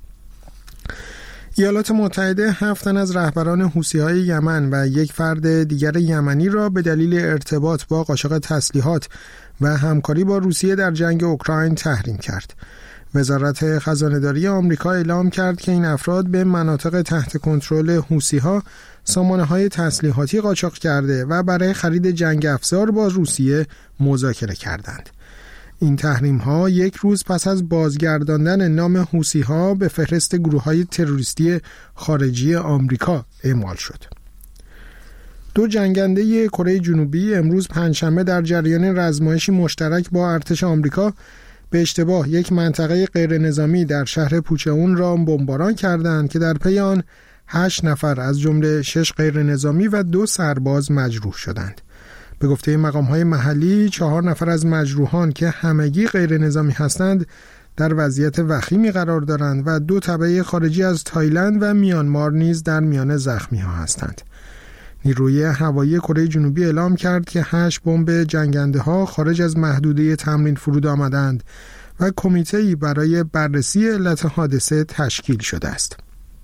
ایالات متحده هفت تن از رهبران حوثی‌های یمن و یک فرد دیگر یمنی را به دلیل ارتباط با قاچاق تسلیحات و همکاری با روسیه در جنگ اوکراین تحریم کرد. وزارت خزانه‌داری آمریکا اعلام کرد که این افراد به مناطق تحت کنترل حوثی‌ها سامانه‌های تسلیحاتی قاچاق کرده و برای خرید جنگ افزار با روسیه مذاکره کردند. این تحریم‌ها یک روز پس از بازگرداندن نام حوثی‌ها به فهرست گروه‌های تروریستی خارجی آمریکا اعمال شد. دو جنگنده کره جنوبی امروز پنجشنبه در جریان رزمایشی مشترک با ارتش آمریکا به اشتباه یک منطقه غیر نظامی در شهر پوچه‌اون را بمباران کردند که در پی آن هشت نفر از جمله شش غیر نظامی و دو سرباز مجروح شدند. به گفته مقام‌های محلی چهار نفر از مجروحان که همگی غیر نظامی هستند در وضعیت وخیمی قرار دارند و دو تبعه خارجی از تایلند و میانمار نیز در میان زخمی‌ها هستند. نیروی هوایی کره جنوبی اعلام کرد که هشت بمب جنگنده‌ها خارج از محدوده تمرین فرود آمدند و کمیته‌ای برای بررسی علت حادثه تشکیل شده است.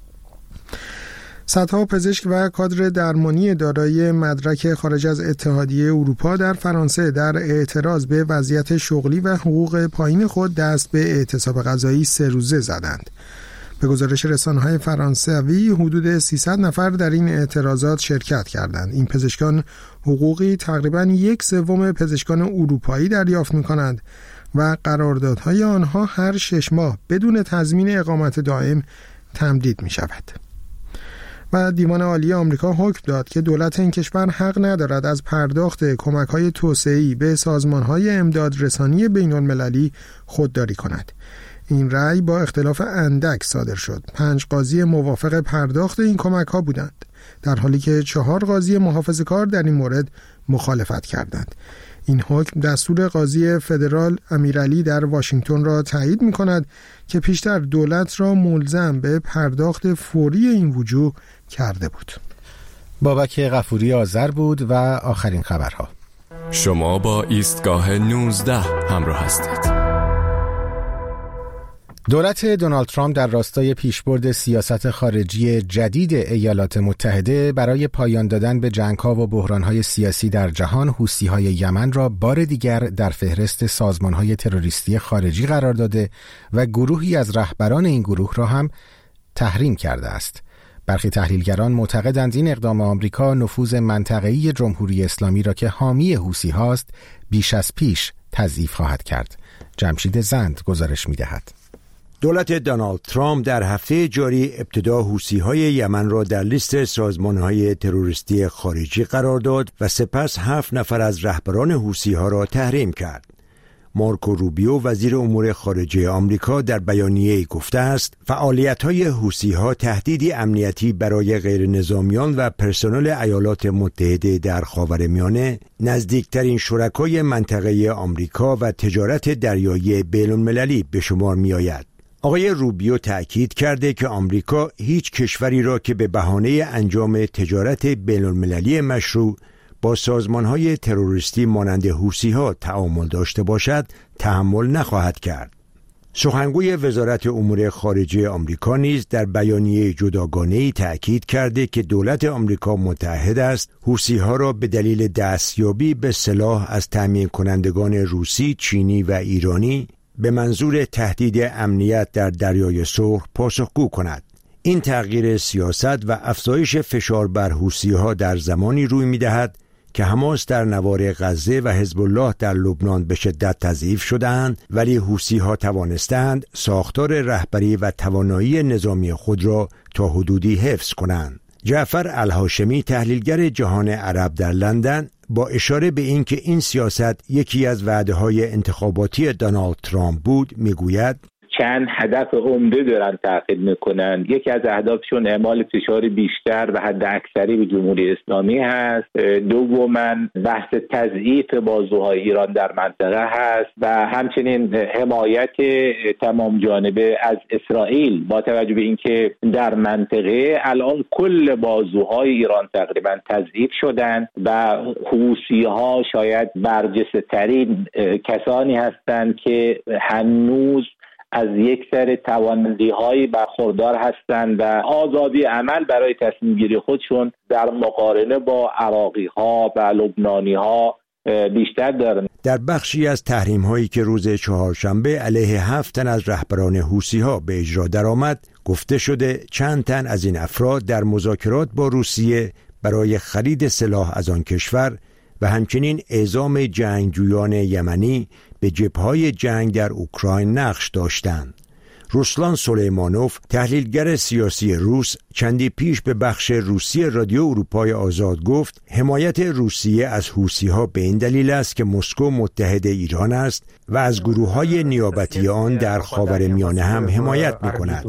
صدها پزشک و کادر درمانی دارای مدرک خارج از اتحادیه اروپا در فرانسه در اعتراض به وضعیت شغلی و حقوق پایین خود دست به اعتصاب غذایی سه روزه زدند. به گزارش رسانه‌های فرانسوی حدود سیصد نفر در این اعتراضات شرکت کردند. این پزشکان حقوقی تقریباً یک سوم پزشکان اروپایی دریافت می‌کنند و قراردادهای آنها هر شش ماه بدون تضمین اقامت دائم تمدید می‌شود. و دیوان عالی آمریکا حکم داد که دولت این کشور حق ندارد از پرداخت کمک‌های توسعه‌ای به سازمان‌های امدادرسانی بین‌المللی خودداری کند. این رأی با اختلاف اندک صادر شد. پنج قاضی موافق پرداخت این کمک‌ها بودند، در حالی که چهار قاضی محافظه‌کار در این مورد مخالفت کردند. این حکم دستور قاضی فدرال امیرعلی در واشنگتن را تایید می‌کند که پیشتر دولت را ملزم به پرداخت فوری این وجوه کرده بود. بابک غفوری آذر بود و آخرین خبرها. شما با ایستگاه نوزده همراه هستید. دولت دونالد ترامپ در راستای پیشبرد سیاست خارجی جدید ایالات متحده برای پایان دادن به جنگ‌ها و بحران‌های سیاسی در جهان، حوثی‌های یمن را بار دیگر در فهرست سازمان‌های تروریستی خارجی قرار داده و گروهی از رهبران این گروه را هم تحریم کرده است. برخی تحلیلگران معتقدند این اقدام آمریکا نفوذ منطقه‌ای جمهوری اسلامی را که حامی حوثی‌هاست بیش از پیش تضعیف خواهد کرد. جمشید زند گزارش می‌دهد. دولت دونالد ترامپ در هفته جاری ابتدا حوثی‌های یمن را در لیست سازمان‌های تروریستی خارجی قرار داد و سپس هفت نفر از رهبران حوثی‌ها را تحریم کرد. مارکو روبیو وزیر امور خارجه آمریکا در بیانیه‌ای گفته است فعالیت‌های حوثی‌ها تهدیدی امنیتی برای غیرنظامیان و پرسنل ایالات متحده در خاورمیانه، نزدیکترین شرکای منطقه آمریکا و تجارت دریایی بین‌المللی به شمار می‌آید. آقای روبیو تأکید کرده که آمریکا هیچ کشوری را که به بهانه انجام تجارت بین‌المللی مشروع با سازمان‌های تروریستی مانند حوثی‌ها تعامل داشته باشد تحمل نخواهد کرد. سخنگوی وزارت امور خارجه آمریکا نیز در بیانیه جداگانه‌ای تأکید کرده که دولت آمریکا متعهد است حوثی‌ها را به دلیل دستیابی به سلاح از تامین کنندگان روسی، چینی و ایرانی به منظور تهدید امنیت در دریای سرخ پاسخگو کند. این تغییر سیاست و افزایش فشار بر حوثی‌ها در زمانی روی می‌دهد که حماس در نوار غزه و حزب الله در لبنان به شدت تضعیف شدند، ولی حوثی‌ها توانستند ساختار رهبری و توانایی نظامی خود را تا حدودی حفظ کنند. جعفر الهاشمی تحلیلگر جهان عرب در لندن با اشاره به اینکه این سیاست یکی از وعده‌های انتخاباتی دونالد ترامپ بود میگوید چند هدف عمده دارن تحقیق میکنن. یکی از اهدافشون اعمال فشار بیشتر و حد اکثری به جمهوری اسلامی هست. دوماً بحث تضعیف بازوهای ایران در منطقه هست و همچنین حمایت تمام جانبه از اسرائیل، با توجه به اینکه در منطقه الان کل بازوهای ایران تقریبا تضعیف شدن و حوثی‌ها شاید برجسته ترین کسانی هستند که هنوز از یک سری توانایی‌های برخوردار هستند و آزادی عمل برای تصمیم گیری خودشون در مقارنه با عراقی‌ها و لبنانی‌ها بیشتر دارند. در بخشی از تحریم‌هایی که روز چهارشنبه علیه هفت تن از رهبران حوثی‌ها به اجرا درآمد، گفته شده چند تن از این افراد در مذاکرات با روسیه برای خرید سلاح از آن کشور و همچنین اعزام جنگجویان یمنی به جبهه‌های جنگ در اوکراین نقش داشتند. روسلان سلیمانوف تحلیلگر سیاسی روس چندی پیش به بخش روسی رادیو اروپای آزاد گفت حمایت روسیه از حوثی‌ها به این دلیل است که مسکو متحد ایران است و از گروه‌های نیابتی آن در خاورمیانه هم حمایت می‌کند.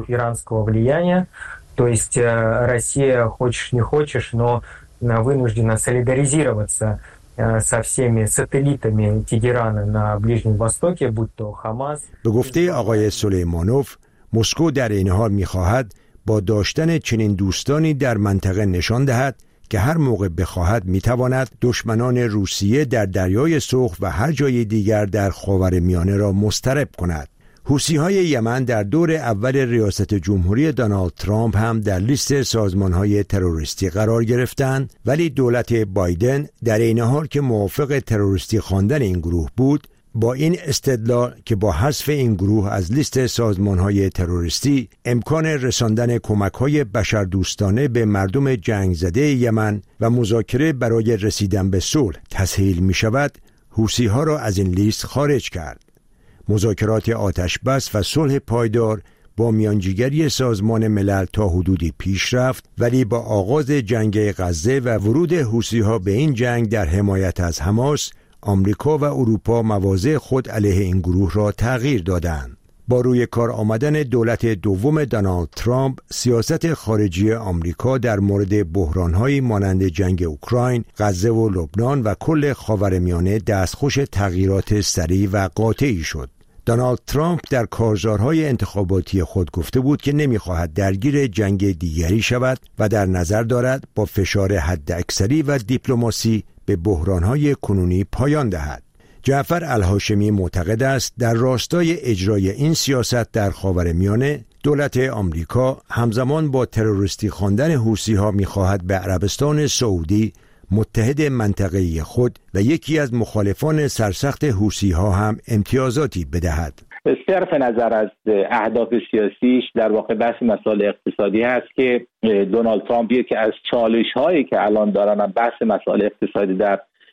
То есть Россия хочешь не хочешь, но вынуждена солидаризироваться со всеми сателлитами Тегерана на Ближнем Востоке, будь то Хамас. به گفته آقای سلیمانوف، مسکو در این حال می‌خواهد با داشتن چنین دوستانی در منطقه نشان دهد که هر موقع بخواهد می‌تواند دشمنان روسیه در دریای سرخ و هر جای دیگر در خاورمیانه را مضطرب کند. حوثی‌های یمن در دور اول ریاست جمهوری دونالد ترامپ هم در لیست سازمان‌های تروریستی قرار گرفتند، ولی دولت بایدن در این حال که موافق تروریستی خواندن این گروه بود، با این استدلال که با حذف این گروه از لیست سازمان‌های تروریستی امکان رساندن کمک‌های بشردوستانه به مردم جنگ زده یمن و مذاکره برای رسیدن به صلح تسهیل می‌شود، حوثی‌ها را از این لیست خارج کرد. مذاکرات آتشبس و صلح پایدار با میانجیگری سازمان ملل تا حدودی پیش رفت، ولی با آغاز جنگ غزه و ورود حوثی‌ها به این جنگ در حمایت از حماس، آمریکا و اروپا مواضع خود علیه این گروه را تغییر دادند. با روی کار آمدن دولت دوم دونالد ترامپ، سیاست خارجی آمریکا در مورد بحران‌هایی مانند جنگ اوکراین، غزه و لبنان و کل خاورمیانه دستخوش تغییرات سریع و قاطعی شد. دونالد ترامپ در کارزارهای انتخاباتی خود گفته بود که نمی‌خواهد درگیر جنگ دیگری شود و در نظر دارد با فشار حداکثری و دیپلماسی به بحران‌های کنونی پایان دهد. جعفر الهاشمی معتقد است در راستای اجرای این سیاست در خاورمیانه، دولت آمریکا همزمان با تروریستی خواندن حوثی‌ها می‌خواهد به عربستان سعودی، متحد منطقه‌ای خود و یکی از مخالفان سرسخت حوثی‌ها هم امتیازاتی بدهد. صرف نظر از اهداف سیاسیش در واقع بحث مسائل اقتصادی هست که دونالد ترامپ یکی از چالش‌هایی که الان دارن بحث مسائل اقتصادی در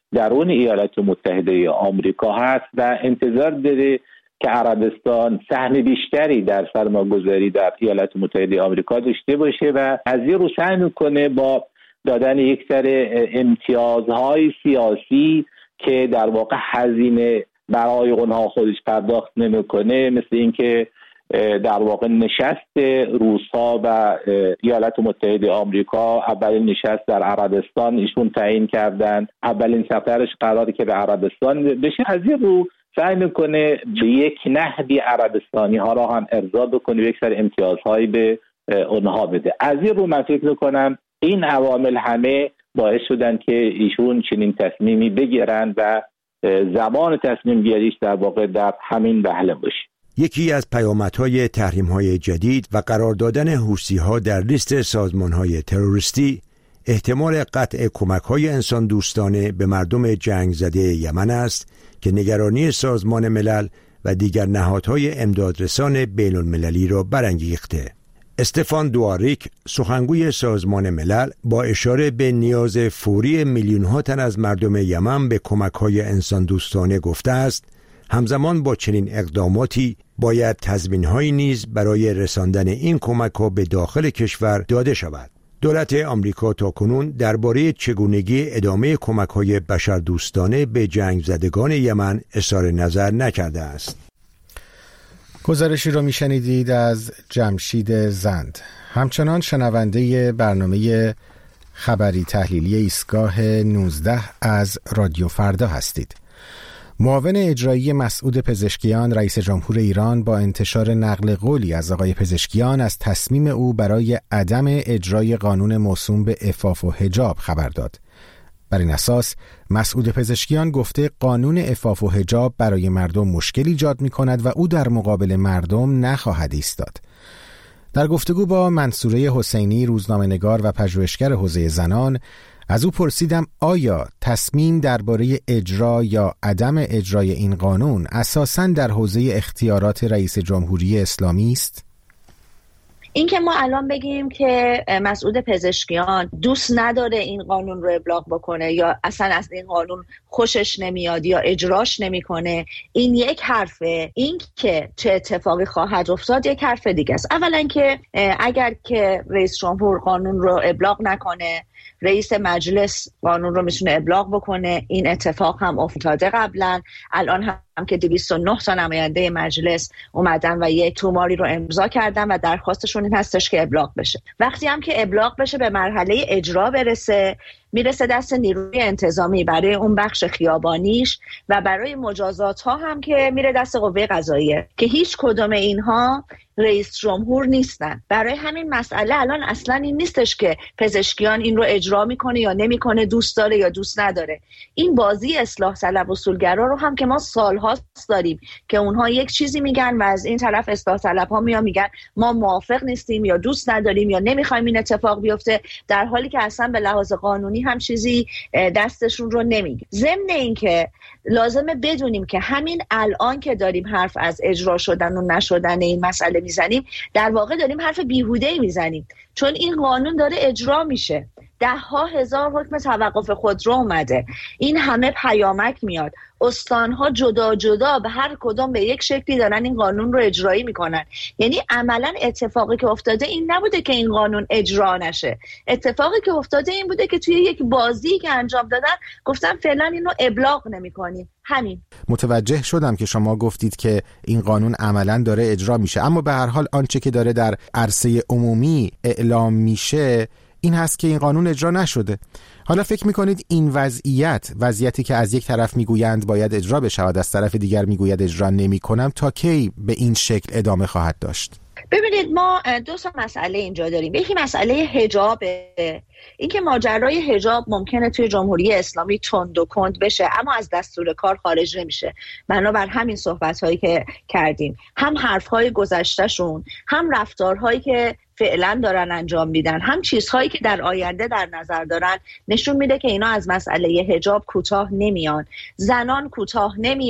درون ایالات متحده آمریکا هست و انتظار داره که عربستان سهم بیشتری در سرمایه‌گذاری در ایالات متحده آمریکا داشته باشه و از یه رو سعی میکنه با دادن یک سری امتیازهای سیاسی که در واقع هزینه برای اونها خودش پرداخت نمیکنه، مثل اینکه در واقع نشست روس‌ها و ایالات متحده آمریکا، اولین نشست در عربستان ایشون تعیین کردن، اولین سفرش قراره که به عربستان بشه، از یه رو سعی میکنه به یک نحوی عربستانی ها را هم ارضا بکنه، یک سری امتیازهایی به اونها بده. از یه رو من فکر میکنم این عوامل همه باعث شدن که ایشون چنین تصمیمی بگیرن و زمان تصمیم گیریش در واقع در همین وهله باشه. یکی از پیامدهای تحریم‌های جدید و قرار دادن حوثی‌ها در لیست سازمان‌های تروریستی احتمال قطع کمک‌های انسان دوستانه به مردم جنگ زده یمن است که نگرانی سازمان ملل و دیگر نهادهای امدادرسان بین‌المللی را برانگیخته. استفان دواریک، سخنگوی سازمان ملل، با اشاره به نیاز فوری میلیون‌ها تن از مردم یمن به کمک‌های انسان دوستانه گفته است همزمان با چنین اقداماتی باید تضمین‌هایی نیز برای رساندن این کمک‌ها به داخل کشور داده شود. دولت آمریکا تاکنون درباره چگونگی ادامه کمک‌های بشردوستانه به جنگ زدگان یمن اظهار نظر نکرده است. گزارشی رو میشنیدید از جمشید زند. همچنان شنونده برنامه خبری تحلیلی ایستگاه نوزده از رادیو فردا هستید. معاون اجرایی مسعود پزشکیان رئیس جمهور ایران با انتشار نقل قولی از آقای پزشکیان از تصمیم او برای عدم اجرای قانون موسوم به عفاف و حجاب خبر داد. بر این اساس مسعود پزشکیان گفته قانون عفاف و حجاب برای مردم مشکل ایجاد می کند و او در مقابل مردم نخواهد ایستاد. در گفتگو با منصوره حسینی روزنامه‌نگار و پژوهشگر حوزه زنان از او پرسیدم آیا تصمیم درباره اجرا یا عدم اجرای این قانون اساساً در حوزه اختیارات رئیس جمهوری اسلامی است؟ این که ما الان بگیم که مسعود پزشکیان دوست نداره این قانون رو ابلاغ بکنه یا اصلا از این قانون خوشش نمیاد یا اجراش نمیکنه، این یک حرفه. این که چه اتفاقی خواهد افتاد یک حرف دیگه است. اولا که اگر که رئیس جمهور قانون رو ابلاغ نکنه، رئیس مجلس قانون رو میتونه ابلاغ بکنه. این اتفاق هم افتاده قبلا. الان هم که دویست و نه تا نماینده مجلس اومدن و یک توماری رو امضا کردن و درخواستشون این هستش که ابلاغ بشه. وقتی هم که ابلاغ بشه به مرحله اجرا برسه، میرسه دست نیروی انتظامی برای اون بخش خیابانیش و برای مجازات ها هم که میره دست قوه قضاییه که هیچ کدوم اینها رئیس جمهور نیستن. برای همین مسئله الان اصلا این نیستش که پزشکیان این رو اجرا میکنه یا نمیکنه، دوست داره یا دوست نداره. این بازی اصلاح طلب اصولگرا رو هم که ما سالهاست داریم که اونها یک چیزی میگن و از این طرف اصلاح طلب ها میان میگن ما موافق نیستیم یا دوست نداریم یا نمیخوایم این اتفاق بیفته، در حالی که اصلا به لحاظ قانونی هم چیزی دستشون رو نمیگه. ضمن این که لازمه بدونیم که همین الان که داریم حرف از اجرا شدن و نشدن این مسئله میزنیم، در واقع داریم حرف بیهوده‌ای میزنیم، چون این قانون داره اجرا میشه. ده ها هزار حکم توقف خودرو اومده، این همه پیامک میاد، استانها جدا جدا به هر کدوم به یک شکلی دارن این قانون رو اجرایی میکنن. یعنی عملا اتفاقی که افتاده این نبوده که این قانون اجرا نشه، اتفاقی که افتاده این بوده که توی یک بازی که انجام دادن گفتن فعلا اینو ابلاغ نمیکنیم. همین. متوجه شدم که شما گفتید که این قانون عملا داره اجرا میشه، اما به هر حال آنچه که داره در عرصه عمومی اعلام میشه این هست که این قانون اجرا نشده. حالا فکر میکنید این وضعیت، وضعیتی که از یک طرف میگویند باید اجرا بشود، از طرف دیگر میگوید اجرا نمیکنم، تا کی به این شکل ادامه خواهد داشت؟ ببینید ما دو تا مسئله اینجا داریم. یکی مسئله حجابه، این که ماجرای حجاب ممکنه توی جمهوری اسلامی تند و کند بشه اما از دستور کار خارج نمیشه. بنابر همین صحبت‌هایی که کردیم، هم حرف‌های گذشته‌شون، هم رفتارهایی که فعلا دارن انجام میدن، هم چیزهایی که در آینده در نظر دارن، نشون میده که اینا از مسئله حجاب کوتاه نمیان، زنان کوتاه نمیان.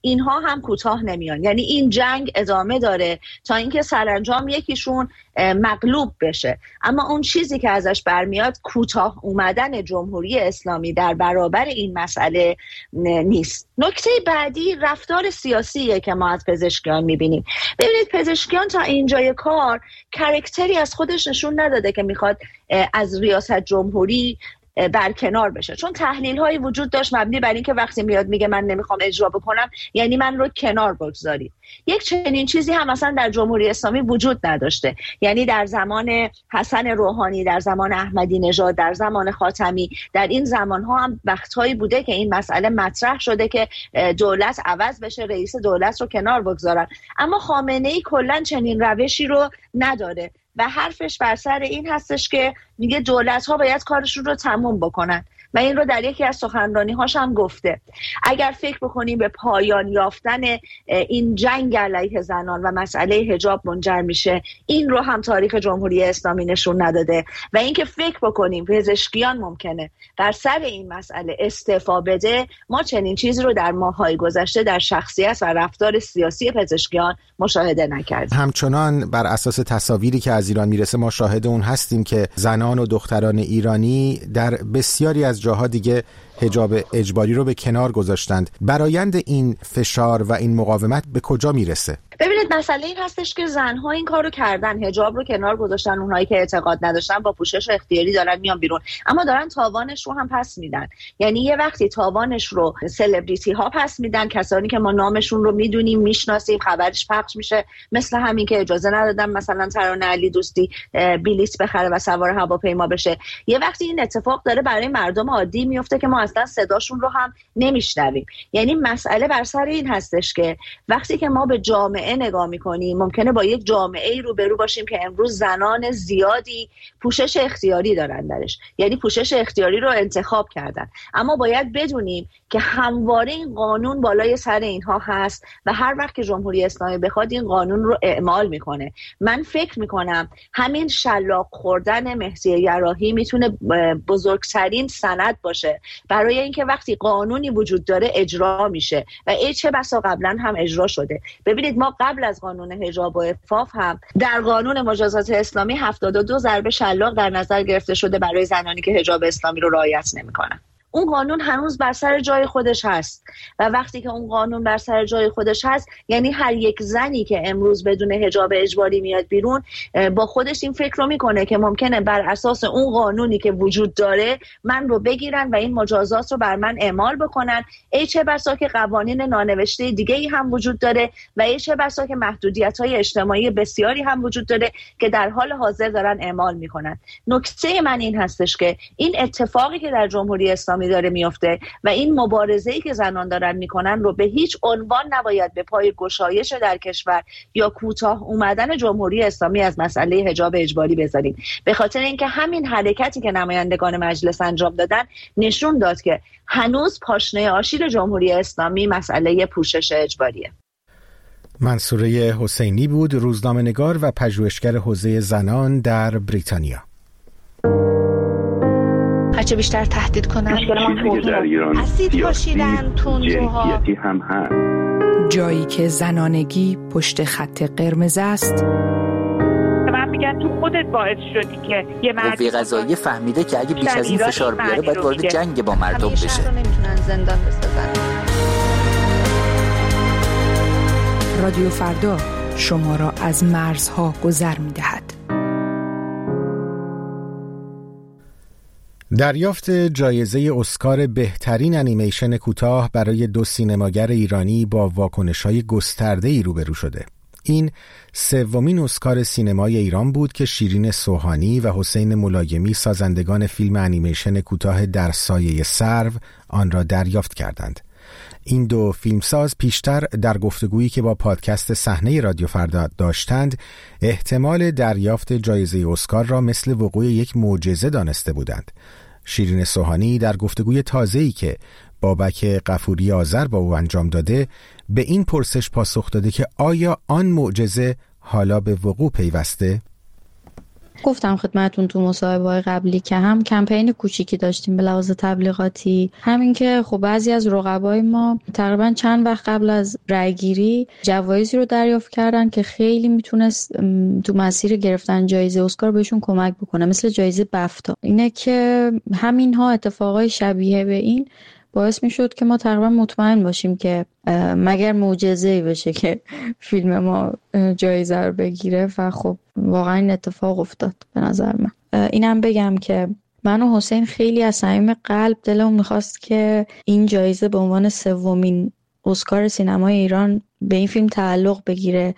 اینها هم کوتاه نمیان. یعنی این جنگ ادامه داره تا اینکه سرانجام یکیشون مغلوب بشه. اما اون چیزی که ازش برمیاد کوتاه اومدن جمهوری اسلامی در برابر این مسئله نیست. نکته بعدی رفتار سیاسیه که ما از پزشکیان میبینیم. ببینید پزشکیان تا اینجای کار کاراکتری از خودش نشون نداده که میخواد از ریاست جمهوری برکنار بشه، چون تحلیل هایی وجود داشت مبنی بر این که وقتی میاد میگه من نمیخوام اجرا بکنم یعنی من رو کنار بگذارید. یک چنین چیزی هم اصلا در جمهوری اسلامی وجود نداشته. یعنی در زمان حسن روحانی، در زمان احمدی نژاد، در زمان خاتمی، در این زمان ها هم وقتهایی بوده که این مسئله مطرح شده که دولت عوض بشه، رئیس دولت رو کنار بگذارن. اما خامنه‌ای کلا چنین روشی رو نداره و حرفش بر سر این هستش که میگه دولت ها باید کارشون رو تموم بکنن و این رو در یکی از سخنرانی هاش هم گفته. اگر فکر بکنیم به پایان یافتن این جنگ علیه زنان و مسئله حجاب منجر میشه، این رو هم تاریخ جمهوری اسلامی نشون نداده. و اینکه فکر بکنیم پزشکیان ممکنه بر سر این مسئله استعفا بده، ما چنین چیزی رو در ماه‌های گذشته در شخصیت و رفتار سیاسی پزشکیان مشاهده نکردیم. همچنان بر اساس تصاویری که از ایران میرسه ما شاهد اون هستیم که زنان و دختران ایرانی در بسیاری از جاها دیگه حجاب اجباری رو به کنار گذاشتند. برآیند این فشار و این مقاومت به کجا میرسه؟ ببینید مسئله این هستش که زنها این کارو کردن، حجاب رو کنار گذاشتن، اونهایی که اعتقاد نداشتن با پوشش اختیاری دارن میان بیرون، اما دارن تاوانش رو هم پس میدن. یعنی یه وقتی تاوانش رو سلبریتی ها پس میدن، کسانی که ما نامشون رو میدونیم میشناسیم، خبرش پخش میشه، مثل همین که اجازه ندادن مثلا ترانه علی دوستی بلیط بخره و سوار هواپیما بشه. یه وقتی این اتفاق داره برای مردم عادی میفته که ما اصلا صداشون رو هم نمیشنویم. یعنی مسئله بر سر این هستش که وقتی که ما به جامعه نگاه میکنیم ممکنه با یک جامعه روبرو باشیم که امروز زنان زیادی پوشش اختیاری دارن درش، یعنی پوشش اختیاری رو انتخاب کردن. اما باید بدونیم که همواره این قانون بالای سر اینها هست و هر وقت که جمهوری اسلامی بخواد این قانون رو اعمال میکنه. من فکر میکنم همین شلاق خوردن مهدی یراحی میتونه بزرگترین سند باشه برای اینکه وقتی قانونی وجود داره اجرا میشه و ای چه بسا قبلا هم اجرا شده. ببینید ما قبل از قانون حجاب و عفاف هم در قانون مجازات اسلامی هفتاد و دو ضربه شلاق در نظر گرفته شده برای زنانی که حجاب اسلامی رو رعایت نمیکنن. اون قانون هنوز بر سر جای خودش هست و وقتی که اون قانون بر سر جای خودش هست یعنی هر یک زنی که امروز بدون حجاب اجباری میاد بیرون با خودش این فکر رو میکنه که ممکنه بر اساس اون قانونی که وجود داره من رو بگیرن و این مجازات رو بر من اعمال بکنن. ای چه بسا که قوانین نانوشته دیگه ای هم وجود داره و ای چه بسا که محدودیت‌های اجتماعی بسیاری هم وجود داره که در حال حاضر دارن اعمال میکنن. نکته من این هستش که این اتفاقی که در جمهوری اسلامی داره میفته و این مبارزه‌ای که زنان دارن میکنن رو به هیچ عنوان نباید به پای گشایش در کشور یا کوتاه اومدن جمهوری اسلامی از مسئله حجاب اجباری بذاریم، به خاطر اینکه همین حرکتی که نمایندگان مجلس انجام دادن نشون داد که هنوز پاشنه آشیل جمهوری اسلامی مسئله پوشش اجباریه. منصوره حسینی بود، روزنامه‌نگار و پژوهشگر حوزه زنان در بریتانیا. هرچه بیشتر تهدید کنن چیزی که در ایران سیاسی جنسیتی هم هست. جایی که زنانگی پشت خط قرمز است. من میگن تو خودت باعث شدی که یه مردی قوه قضاییه فهمیده که اگه بیش از این فشار بیاره باید وارد جنگ با مردم بشه. همیشه نمیتونن زندان بسازن. رادیو فردا شما را از مرزها گذر میدهد. دریافت جایزه اسکار بهترین انیمیشن کوتاه برای دو سینماگر ایرانی با واکنش‌های گسترده‌ای روبرو شده. این سومین اسکار سینمای ایران بود که شیرین سوهانی و حسین ملایمی سازندگان فیلم انیمیشن کوتاه در سایه سرو آن را دریافت کردند. این دو فیلمساز پیشتر در گفتگویی که با پادکست صحنه رادیو فردا داشتند احتمال دریافت جایزه اسکار را مثل وقوع یک معجزه دانسته بودند. شیرین سوهانی در گفتگوی تازه‌ای که بابک غفوری آذر با او انجام داده به این پرسش پاسخ داده که آیا آن معجزه حالا به وقوع پیوسته؟ گفتم خدمتون تو مصاحبه‌های قبلی که هم کمپین کوچیکی داشتیم به لحاظ تبلیغاتی، همین که خب بعضی از رقبای ما تقریبا چند وقت قبل از رأیگیری جوایزی رو دریافت کردن که خیلی میتونست تو مسیر گرفتن جایزه اسکار بهشون کمک بکنه، مثل جایزه بفتا. اینه که همینها اتفاقای شبیه به این باعث می شد که ما تقریبا مطمئن باشیم که مگر معجزه‌ای بشه که فیلم ما جایزه رو بگیره و خب واقعا این اتفاق افتاد به نظر من. اینم بگم که من و حسین خیلی از صمیم قلب دلمون میخواست که این جایزه به عنوان سومین اسکار سینمای ایران به این فیلم تعلق بگیره،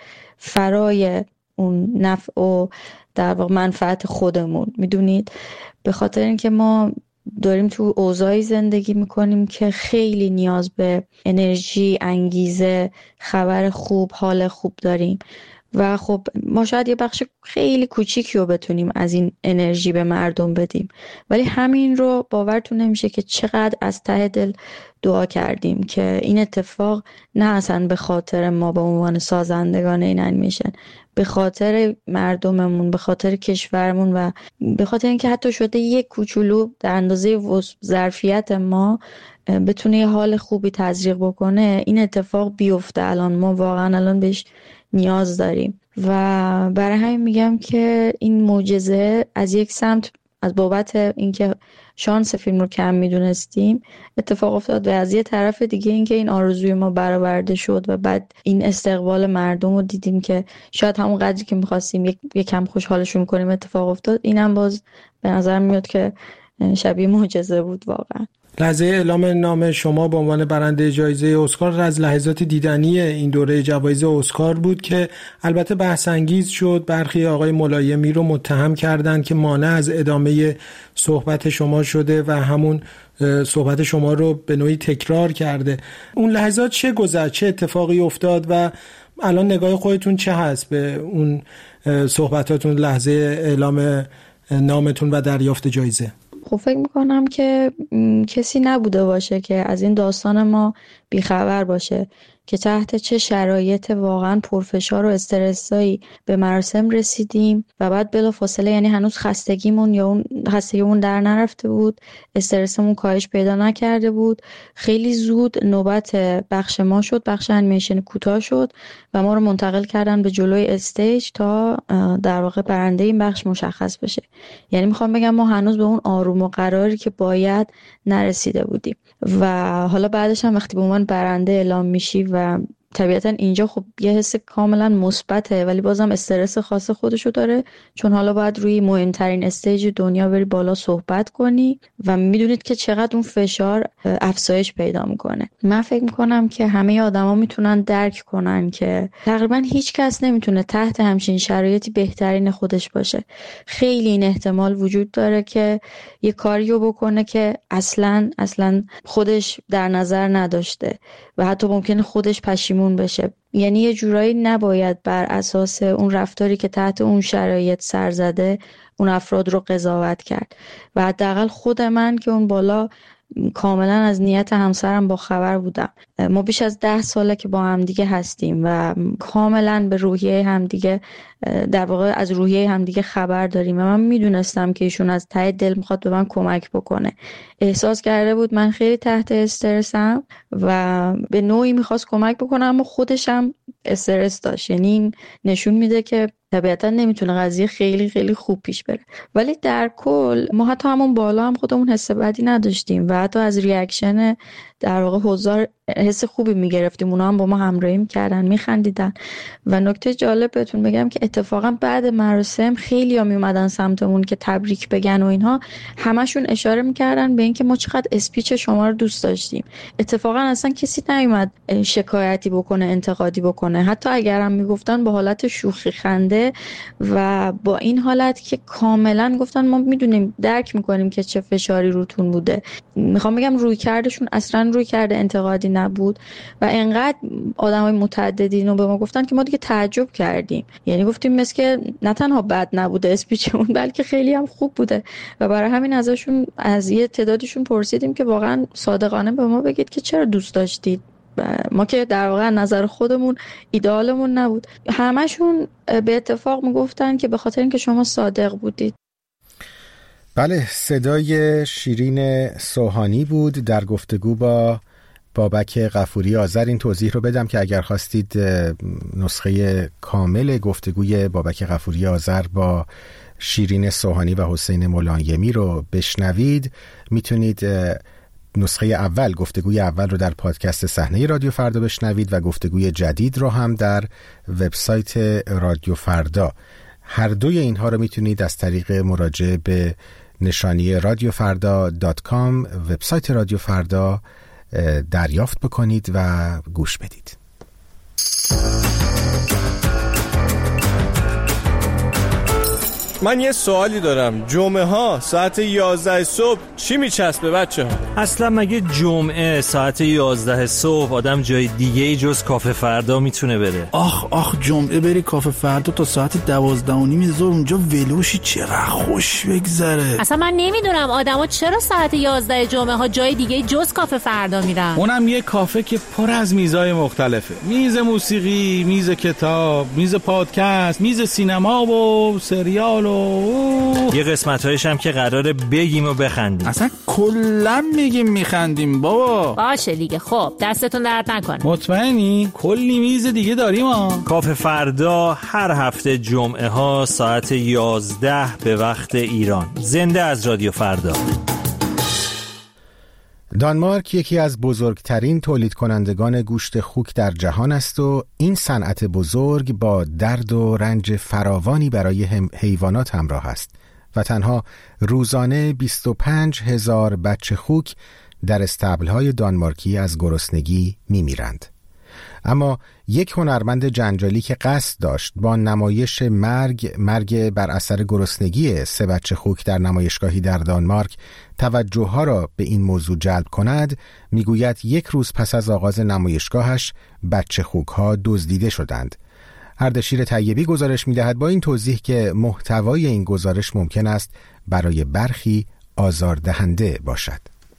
فرای اون نفع و در واقع منفعت خودمون، میدونید، به خاطر اینکه ما داریم تو اوضاعی زندگی میکنیم که خیلی نیاز به انرژی، انگیزه، خبر خوب، حال خوب داریم و خب ما شاید یه بخش خیلی کوچیکی رو بتونیم از این انرژی به مردم بدیم، ولی همین رو باورتون نمیشه که چقدر از ته دل دعا کردیم که این اتفاق نه اصلا به خاطر ما به عنوان سازندگان این انیمیشن، به خاطر مردممون، به خاطر کشورمون و به خاطر اینکه حتی شده یک کوچولو در اندازه ظرفیت ما بتونه یه حال خوبی تزریق بکنه، این اتفاق بیفته. الان ما واقعا الان بهش نیاز داریم و برای همین میگم که این معجزه از یک سمت از بابت اینکه شانس فیلم رو کم میدونستیم اتفاق افتاد و از یه طرف دیگه اینکه این آرزوی ما برآورده شد و بعد این استقبال مردم رو دیدیم که شاید همون قدری که میخواستیم یک یکم خوشحالشون کنیم اتفاق افتاد. اینم باز به نظر میاد که شبیه معجزه بود واقعا. لحظه اعلام نام شما به عنوان برنده جایزه اسکار از لحظات دیدنی این دوره جوایز اسکار بود که البته بحث انگیز شد. برخی آقای ملایمی رو متهم کردند که مانع از ادامه صحبت شما شده و همون صحبت شما رو به نوعی تکرار کرده. اون لحظات چه گذشت، چه اتفاقی افتاد و الان نگاه خودتون چه هست به اون صحبتاتون لحظه اعلام نامتون و دریافت جایزه؟ خب فکر میکنم که کسی نبوده باشه که از این داستان ما بیخبر باشه که تحت چه شرایط واقعا پرفشار و استرسایی به مراسم رسیدیم و بعد بلافاصله، یعنی هنوز خستگیمون یا اون خستگیمون در نرفته بود، استرسمون کاهش پیدا نکرده بود، خیلی زود نوبت بخش ما شد، بخش انیمیشن کوتاه شد و ما رو منتقل کردن به جلوی استیج تا در واقع برنده این بخش مشخص بشه. یعنی میخوام بگم ما هنوز به اون آروم و قراری که باید نرسیده بودیم و حالا بعدش هم وقتی به عنوان برنده اعلام میشی و طبیعتا اینجا خب یه حس کاملا مثبته ولی بازم استرس خاص خودشو داره، چون حالا باید روی مهمترین استیج دنیا بری بالا صحبت کنی و میدونید که چقدر اون فشار افزایش پیدا میکنه. من فکر میکنم که همه آدما میتونن درک کنن که تقریبا هیچ کس نمیتونه تحت همچین شرایطی بهترین خودش باشه. خیلی این احتمال وجود داره که یه کاریو بکنه که اصلا اصلا خودش در نظر نداشته و حتی ممکنه خودش پشیمون بشه. یعنی یه جورایی نباید بر اساس اون رفتاری که تحت اون شرایط سر زده اون افراد رو قضاوت کرد و حداقل خود من که اون بالا کاملا از نیت همسرم با خبر بودم. ما بیش از ده ساله که با همدیگه هستیم و کاملا به روحیه همدیگه، در واقع از روحیه همدیگه خبر داریم و من میدونستم که ایشون از ته دل میخواد به من کمک بکنه. احساس کرده بود من خیلی تحت استرسم و به نوعی میخواست کمک بکنه اما خودش هم استرس داشت. یعنی نشون میده که طبیعتا نمیتونه قضیه خیلی خیلی خوب پیش بره. ولی در کل ما حتی همون بالا هم خودمون حس بدی نداشتیم و حتی از ریاکشن در واقع حضار حس خوبی میگرفتیم. اونا هم با ما همراهی میکردن، میخندیدن و نکته جالب بهتون بگم که اتفاقا بعد مراسم خیلی ها میومدن سمتمون که تبریک بگن و اینها، همشون اشاره میکردن به اینکه ما چقدر اسپیچ شما رو دوست داشتیم. اتفاقا اصلا کسی نیومد شکایتی بکنه، انتقادی بکنه، حتی اگرم میگفتن با حالت شوخی خنده و با این حالت که کاملا گفتن ما میدونیم، درک میکنیم که چه فشاری روتون بوده. میخوام بگم روی کردشون اصلا روی کرده انتقادی نبود و انقدر آدمای متعددی اینو به ما گفتن که ما دیگه تعجب کردیم. یعنی گفتیم مثل که نه تنها بد نبوده اسپیچمون بلکه خیلی هم خوب بوده و برای همین ازشون از یه تعدادشون پرسیدیم که واقعا صادقانه به ما بگید که چرا دوست داشتید ما که در واقع نظر خودمون ایدئالمون نبود. همشون به اتفاق میگفتن که به خاطر اینکه شما صادق بودید. بله، صدای شیرین سوهانی بود در گفتگو با بابک غفوری آذر. این توضیح رو بدم که اگر خواستید نسخه کامل گفتگوی بابک غفوری آذر با شیرین سوهانی و حسین ملایمی رو بشنوید، میتونید نسخه اول، گفتگوی اول رو در پادکست صحنه رادیو فردا بشنوید و گفتگوی جدید رو هم در وبسایت رادیو فردا. هر دوی اینها رو میتونید از طریق مراجعه به نشانی رادیو فردا دات کام، وبسایت رادیو فردا، دریافت بکنید و گوش بدید. من یه سوالی دارم. جمعه ها ساعت یازده صبح چی میچسبه بچه ها؟ اصلا مگه جمعه ساعت یازده صبح آدم جای دیگه ای جز کافه فردا میتونه بره؟ آخ آخ جمعه بری کافه فردا تا ساعت دوازده و نیم ظهر اونجا ولوشی، چقدر خوش بگذره. اصلا من نمیدونم آدما چرا ساعت یازده جمعه ها جای دیگه جز کافه فردا میرن. اونم یه کافه که پر از میزای مختلفه. میز موسیقی، میز کتاب، میز پادکست، میز سینما و سریال و یه قسمت‌هایش هم که قراره بگیم و بخندیم. اصلا کلا میگیم میخندیم بابا. باشه دیگه، خب دستتون درد نکنه. مطمئنی؟ کلی میز دیگه داریم ها. کافه فردا هر هفته جمعه ها ساعت یازده به وقت ایران. زنده از رادیو فردا. دانمارک یکی از بزرگترین تولید کنندگان گوشت خوک در جهان است و این صنعت بزرگ با درد و رنج فراوانی برای حیوانات همراه است و تنها روزانه بیست و پنج هزار بچه خوک در استبل‌های دانمارکی از گرسنگی می‌میرند. اما یک هنرمند جنجالی که قصد داشت با نمایش مرگ مرگ بر اثر گرسنگی سه بچه خوک در نمایشگاهی در دانمارک توجه ها را به این موضوع جلب کند، میگوید یک روز پس از آغاز نمایشگاهش بچه خوک ها دزدیده شدند. اردشیر طیبی گزارش میدهد با این توضیح که محتوای این گزارش ممکن است برای برخی آزاردهنده باشد.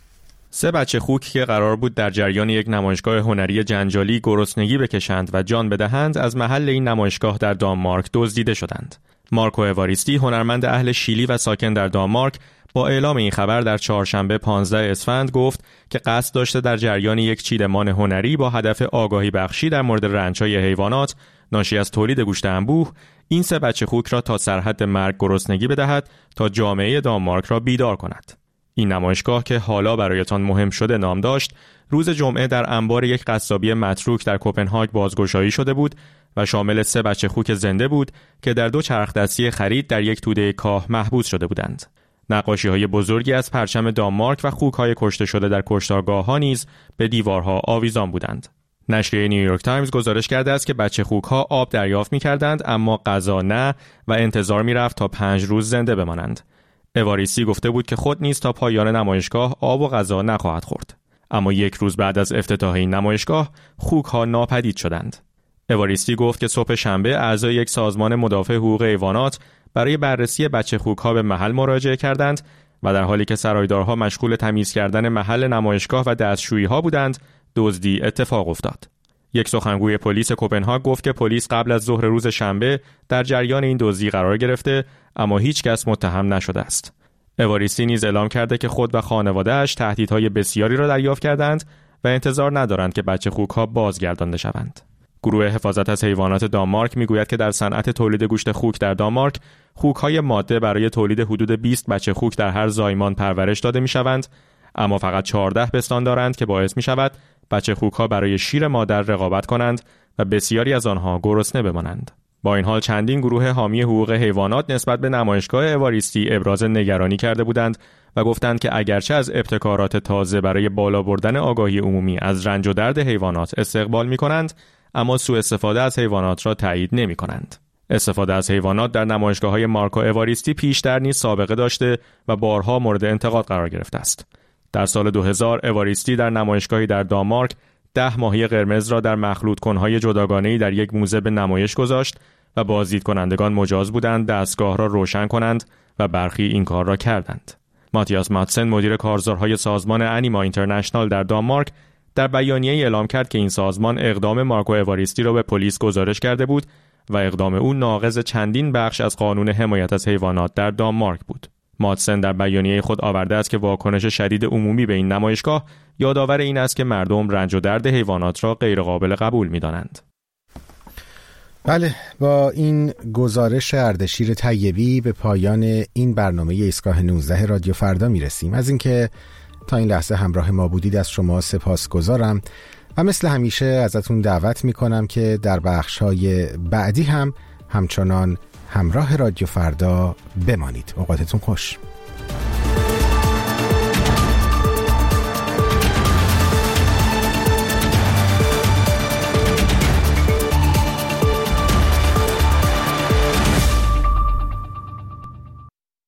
سه بچه خوک که قرار بود در جریان یک نمایشگاه هنری جنجالی گرسنگی بکشند و جان بدهند، از محل این نمایشگاه در دانمارک دزدیده شدند. مارکو اواریستی، هنرمند اهل شیلی و ساکن در دانمارک، با اعلام این خبر در چهارشنبه پانزده اسفند گفت که قصد داشته در جریان یک چیدمان هنری با هدف آگاهی بخشی در مورد رنج‌های حیوانات ناشی از تولید گوشت انبوه این سه بچه خوک را تا سرحد مرگ گرسنگی بدهد تا جامعه دانمارک را بیدار کند. این نمایشگاه که حالا برایتان مهم شده نام داشت، روز جمعه در انبار یک قصابی متروک در کوپنهاگ بازگشایی شده بود و شامل سه بچه خوک زنده بود که در دو چرخ دستی خرید در یک توده کاه محبوس شده بودند. نقاشی‌های بزرگی از پرچم دانمارک و خوک‌های کشته شده در کشتارگاه‌ها نیز به دیوارها آویزان بودند. نشریه نیویورک تایمز گزارش کرده است که بچه خوک‌ها آب دریافت می‌کردند اما غذا نه و انتظار می‌رفت تا پنج روز زنده بمانند. اواریستی گفته بود که خود نیز تا پایان نمایشگاه آب و غذا نخواهد خورد. اما یک روز بعد از افتتاح این نمایشگاه خوک‌ها ناپدید شدند. اواریستی گفت که صبح شنبه اعضای یک سازمان مدافع حقوق حیوانات برای بررسی بچه خوک‌ها به محل مراجعه کردند و در حالی که سرایدارها مشغول تمیز کردن محل نمایشگاه و دستشویی‌ها بودند، دزدی اتفاق افتاد. یک سخنگوی پلیس کوپنهاگ گفت که پلیس قبل از ظهر روز شنبه در جریان این دزدی قرار گرفته اما هیچ کس متهم نشده است. اواریستی نیز اعلام کرده که خود و خانواده‌اش تهدیدهای بسیاری را دریافت کردند و انتظار ندارند که بچه خوک‌ها بازگردانده شوند. گروه حفاظت از حیوانات دانمارک میگوید که در صنعت تولید گوشت خوک در دانمارک، خوک‌های ماده برای تولید حدود بیست بچه خوک در هر زایمان پرورش داده می‌شوند، اما فقط چهارده پستان دارند که باعث می‌شود بچه خوک‌ها برای شیر مادر رقابت کنند و بسیاری از آنها گرسنه بمانند. با این حال چندین گروه حامی حقوق حیوانات نسبت به نمایشگاه اواریستی ابراز نگرانی کرده بودند و گفتند که اگرچه از ابتکارات تازه برای بالا بردن آگاهی عمومی از رنج و درد حیوانات استقبال می‌کنند، اما سوء استفاده از حیوانات را تایید نمی‌کنند. استفاده از حیوانات در نمایشگاه‌های مارکو اواریستی پیشتر نیز سابقه داشته و بارها مورد انتقاد قرار گرفته است. در سال دو هزار اواریستی در نمایشگاهی در دانمارک ده ماهی قرمز را در مخلوط کنهای جداگانه‌ای در یک موزه به نمایش گذاشت و بازدید کنندگان مجاز بودند دستگاه را روشن کنند و برخی این کار را کردند. ماتیاس ماتسن، مدیر کارزارهای سازمان انیما اینترنشنال در دانمارک، در بیانیه اعلام کرد که این سازمان اقدام مارکو اواریستی را به پلیس گزارش کرده بود و اقدام او ناقض چندین بخش از قانون حمایت از حیوانات در دانمارک بود. مادسن در بیانیه خود آورده است که واکنش شدید عمومی به این نمایشگاه یادآور این است که مردم رنج و درد حیوانات را غیرقابل قبول می‌دانند. بله، با این گزارش اردشیر طیبی به پایان این برنامه ایستگاه نوزده رادیو فردا میرسیم. از اینکه تا این لحظه همراه ما بودید از شما سپاسگزارم و مثل همیشه ازتون دعوت میکنم که در بخش‌های بعدی هم همچنان همراه رادیو فردا بمانید. اوقاتتون خوش.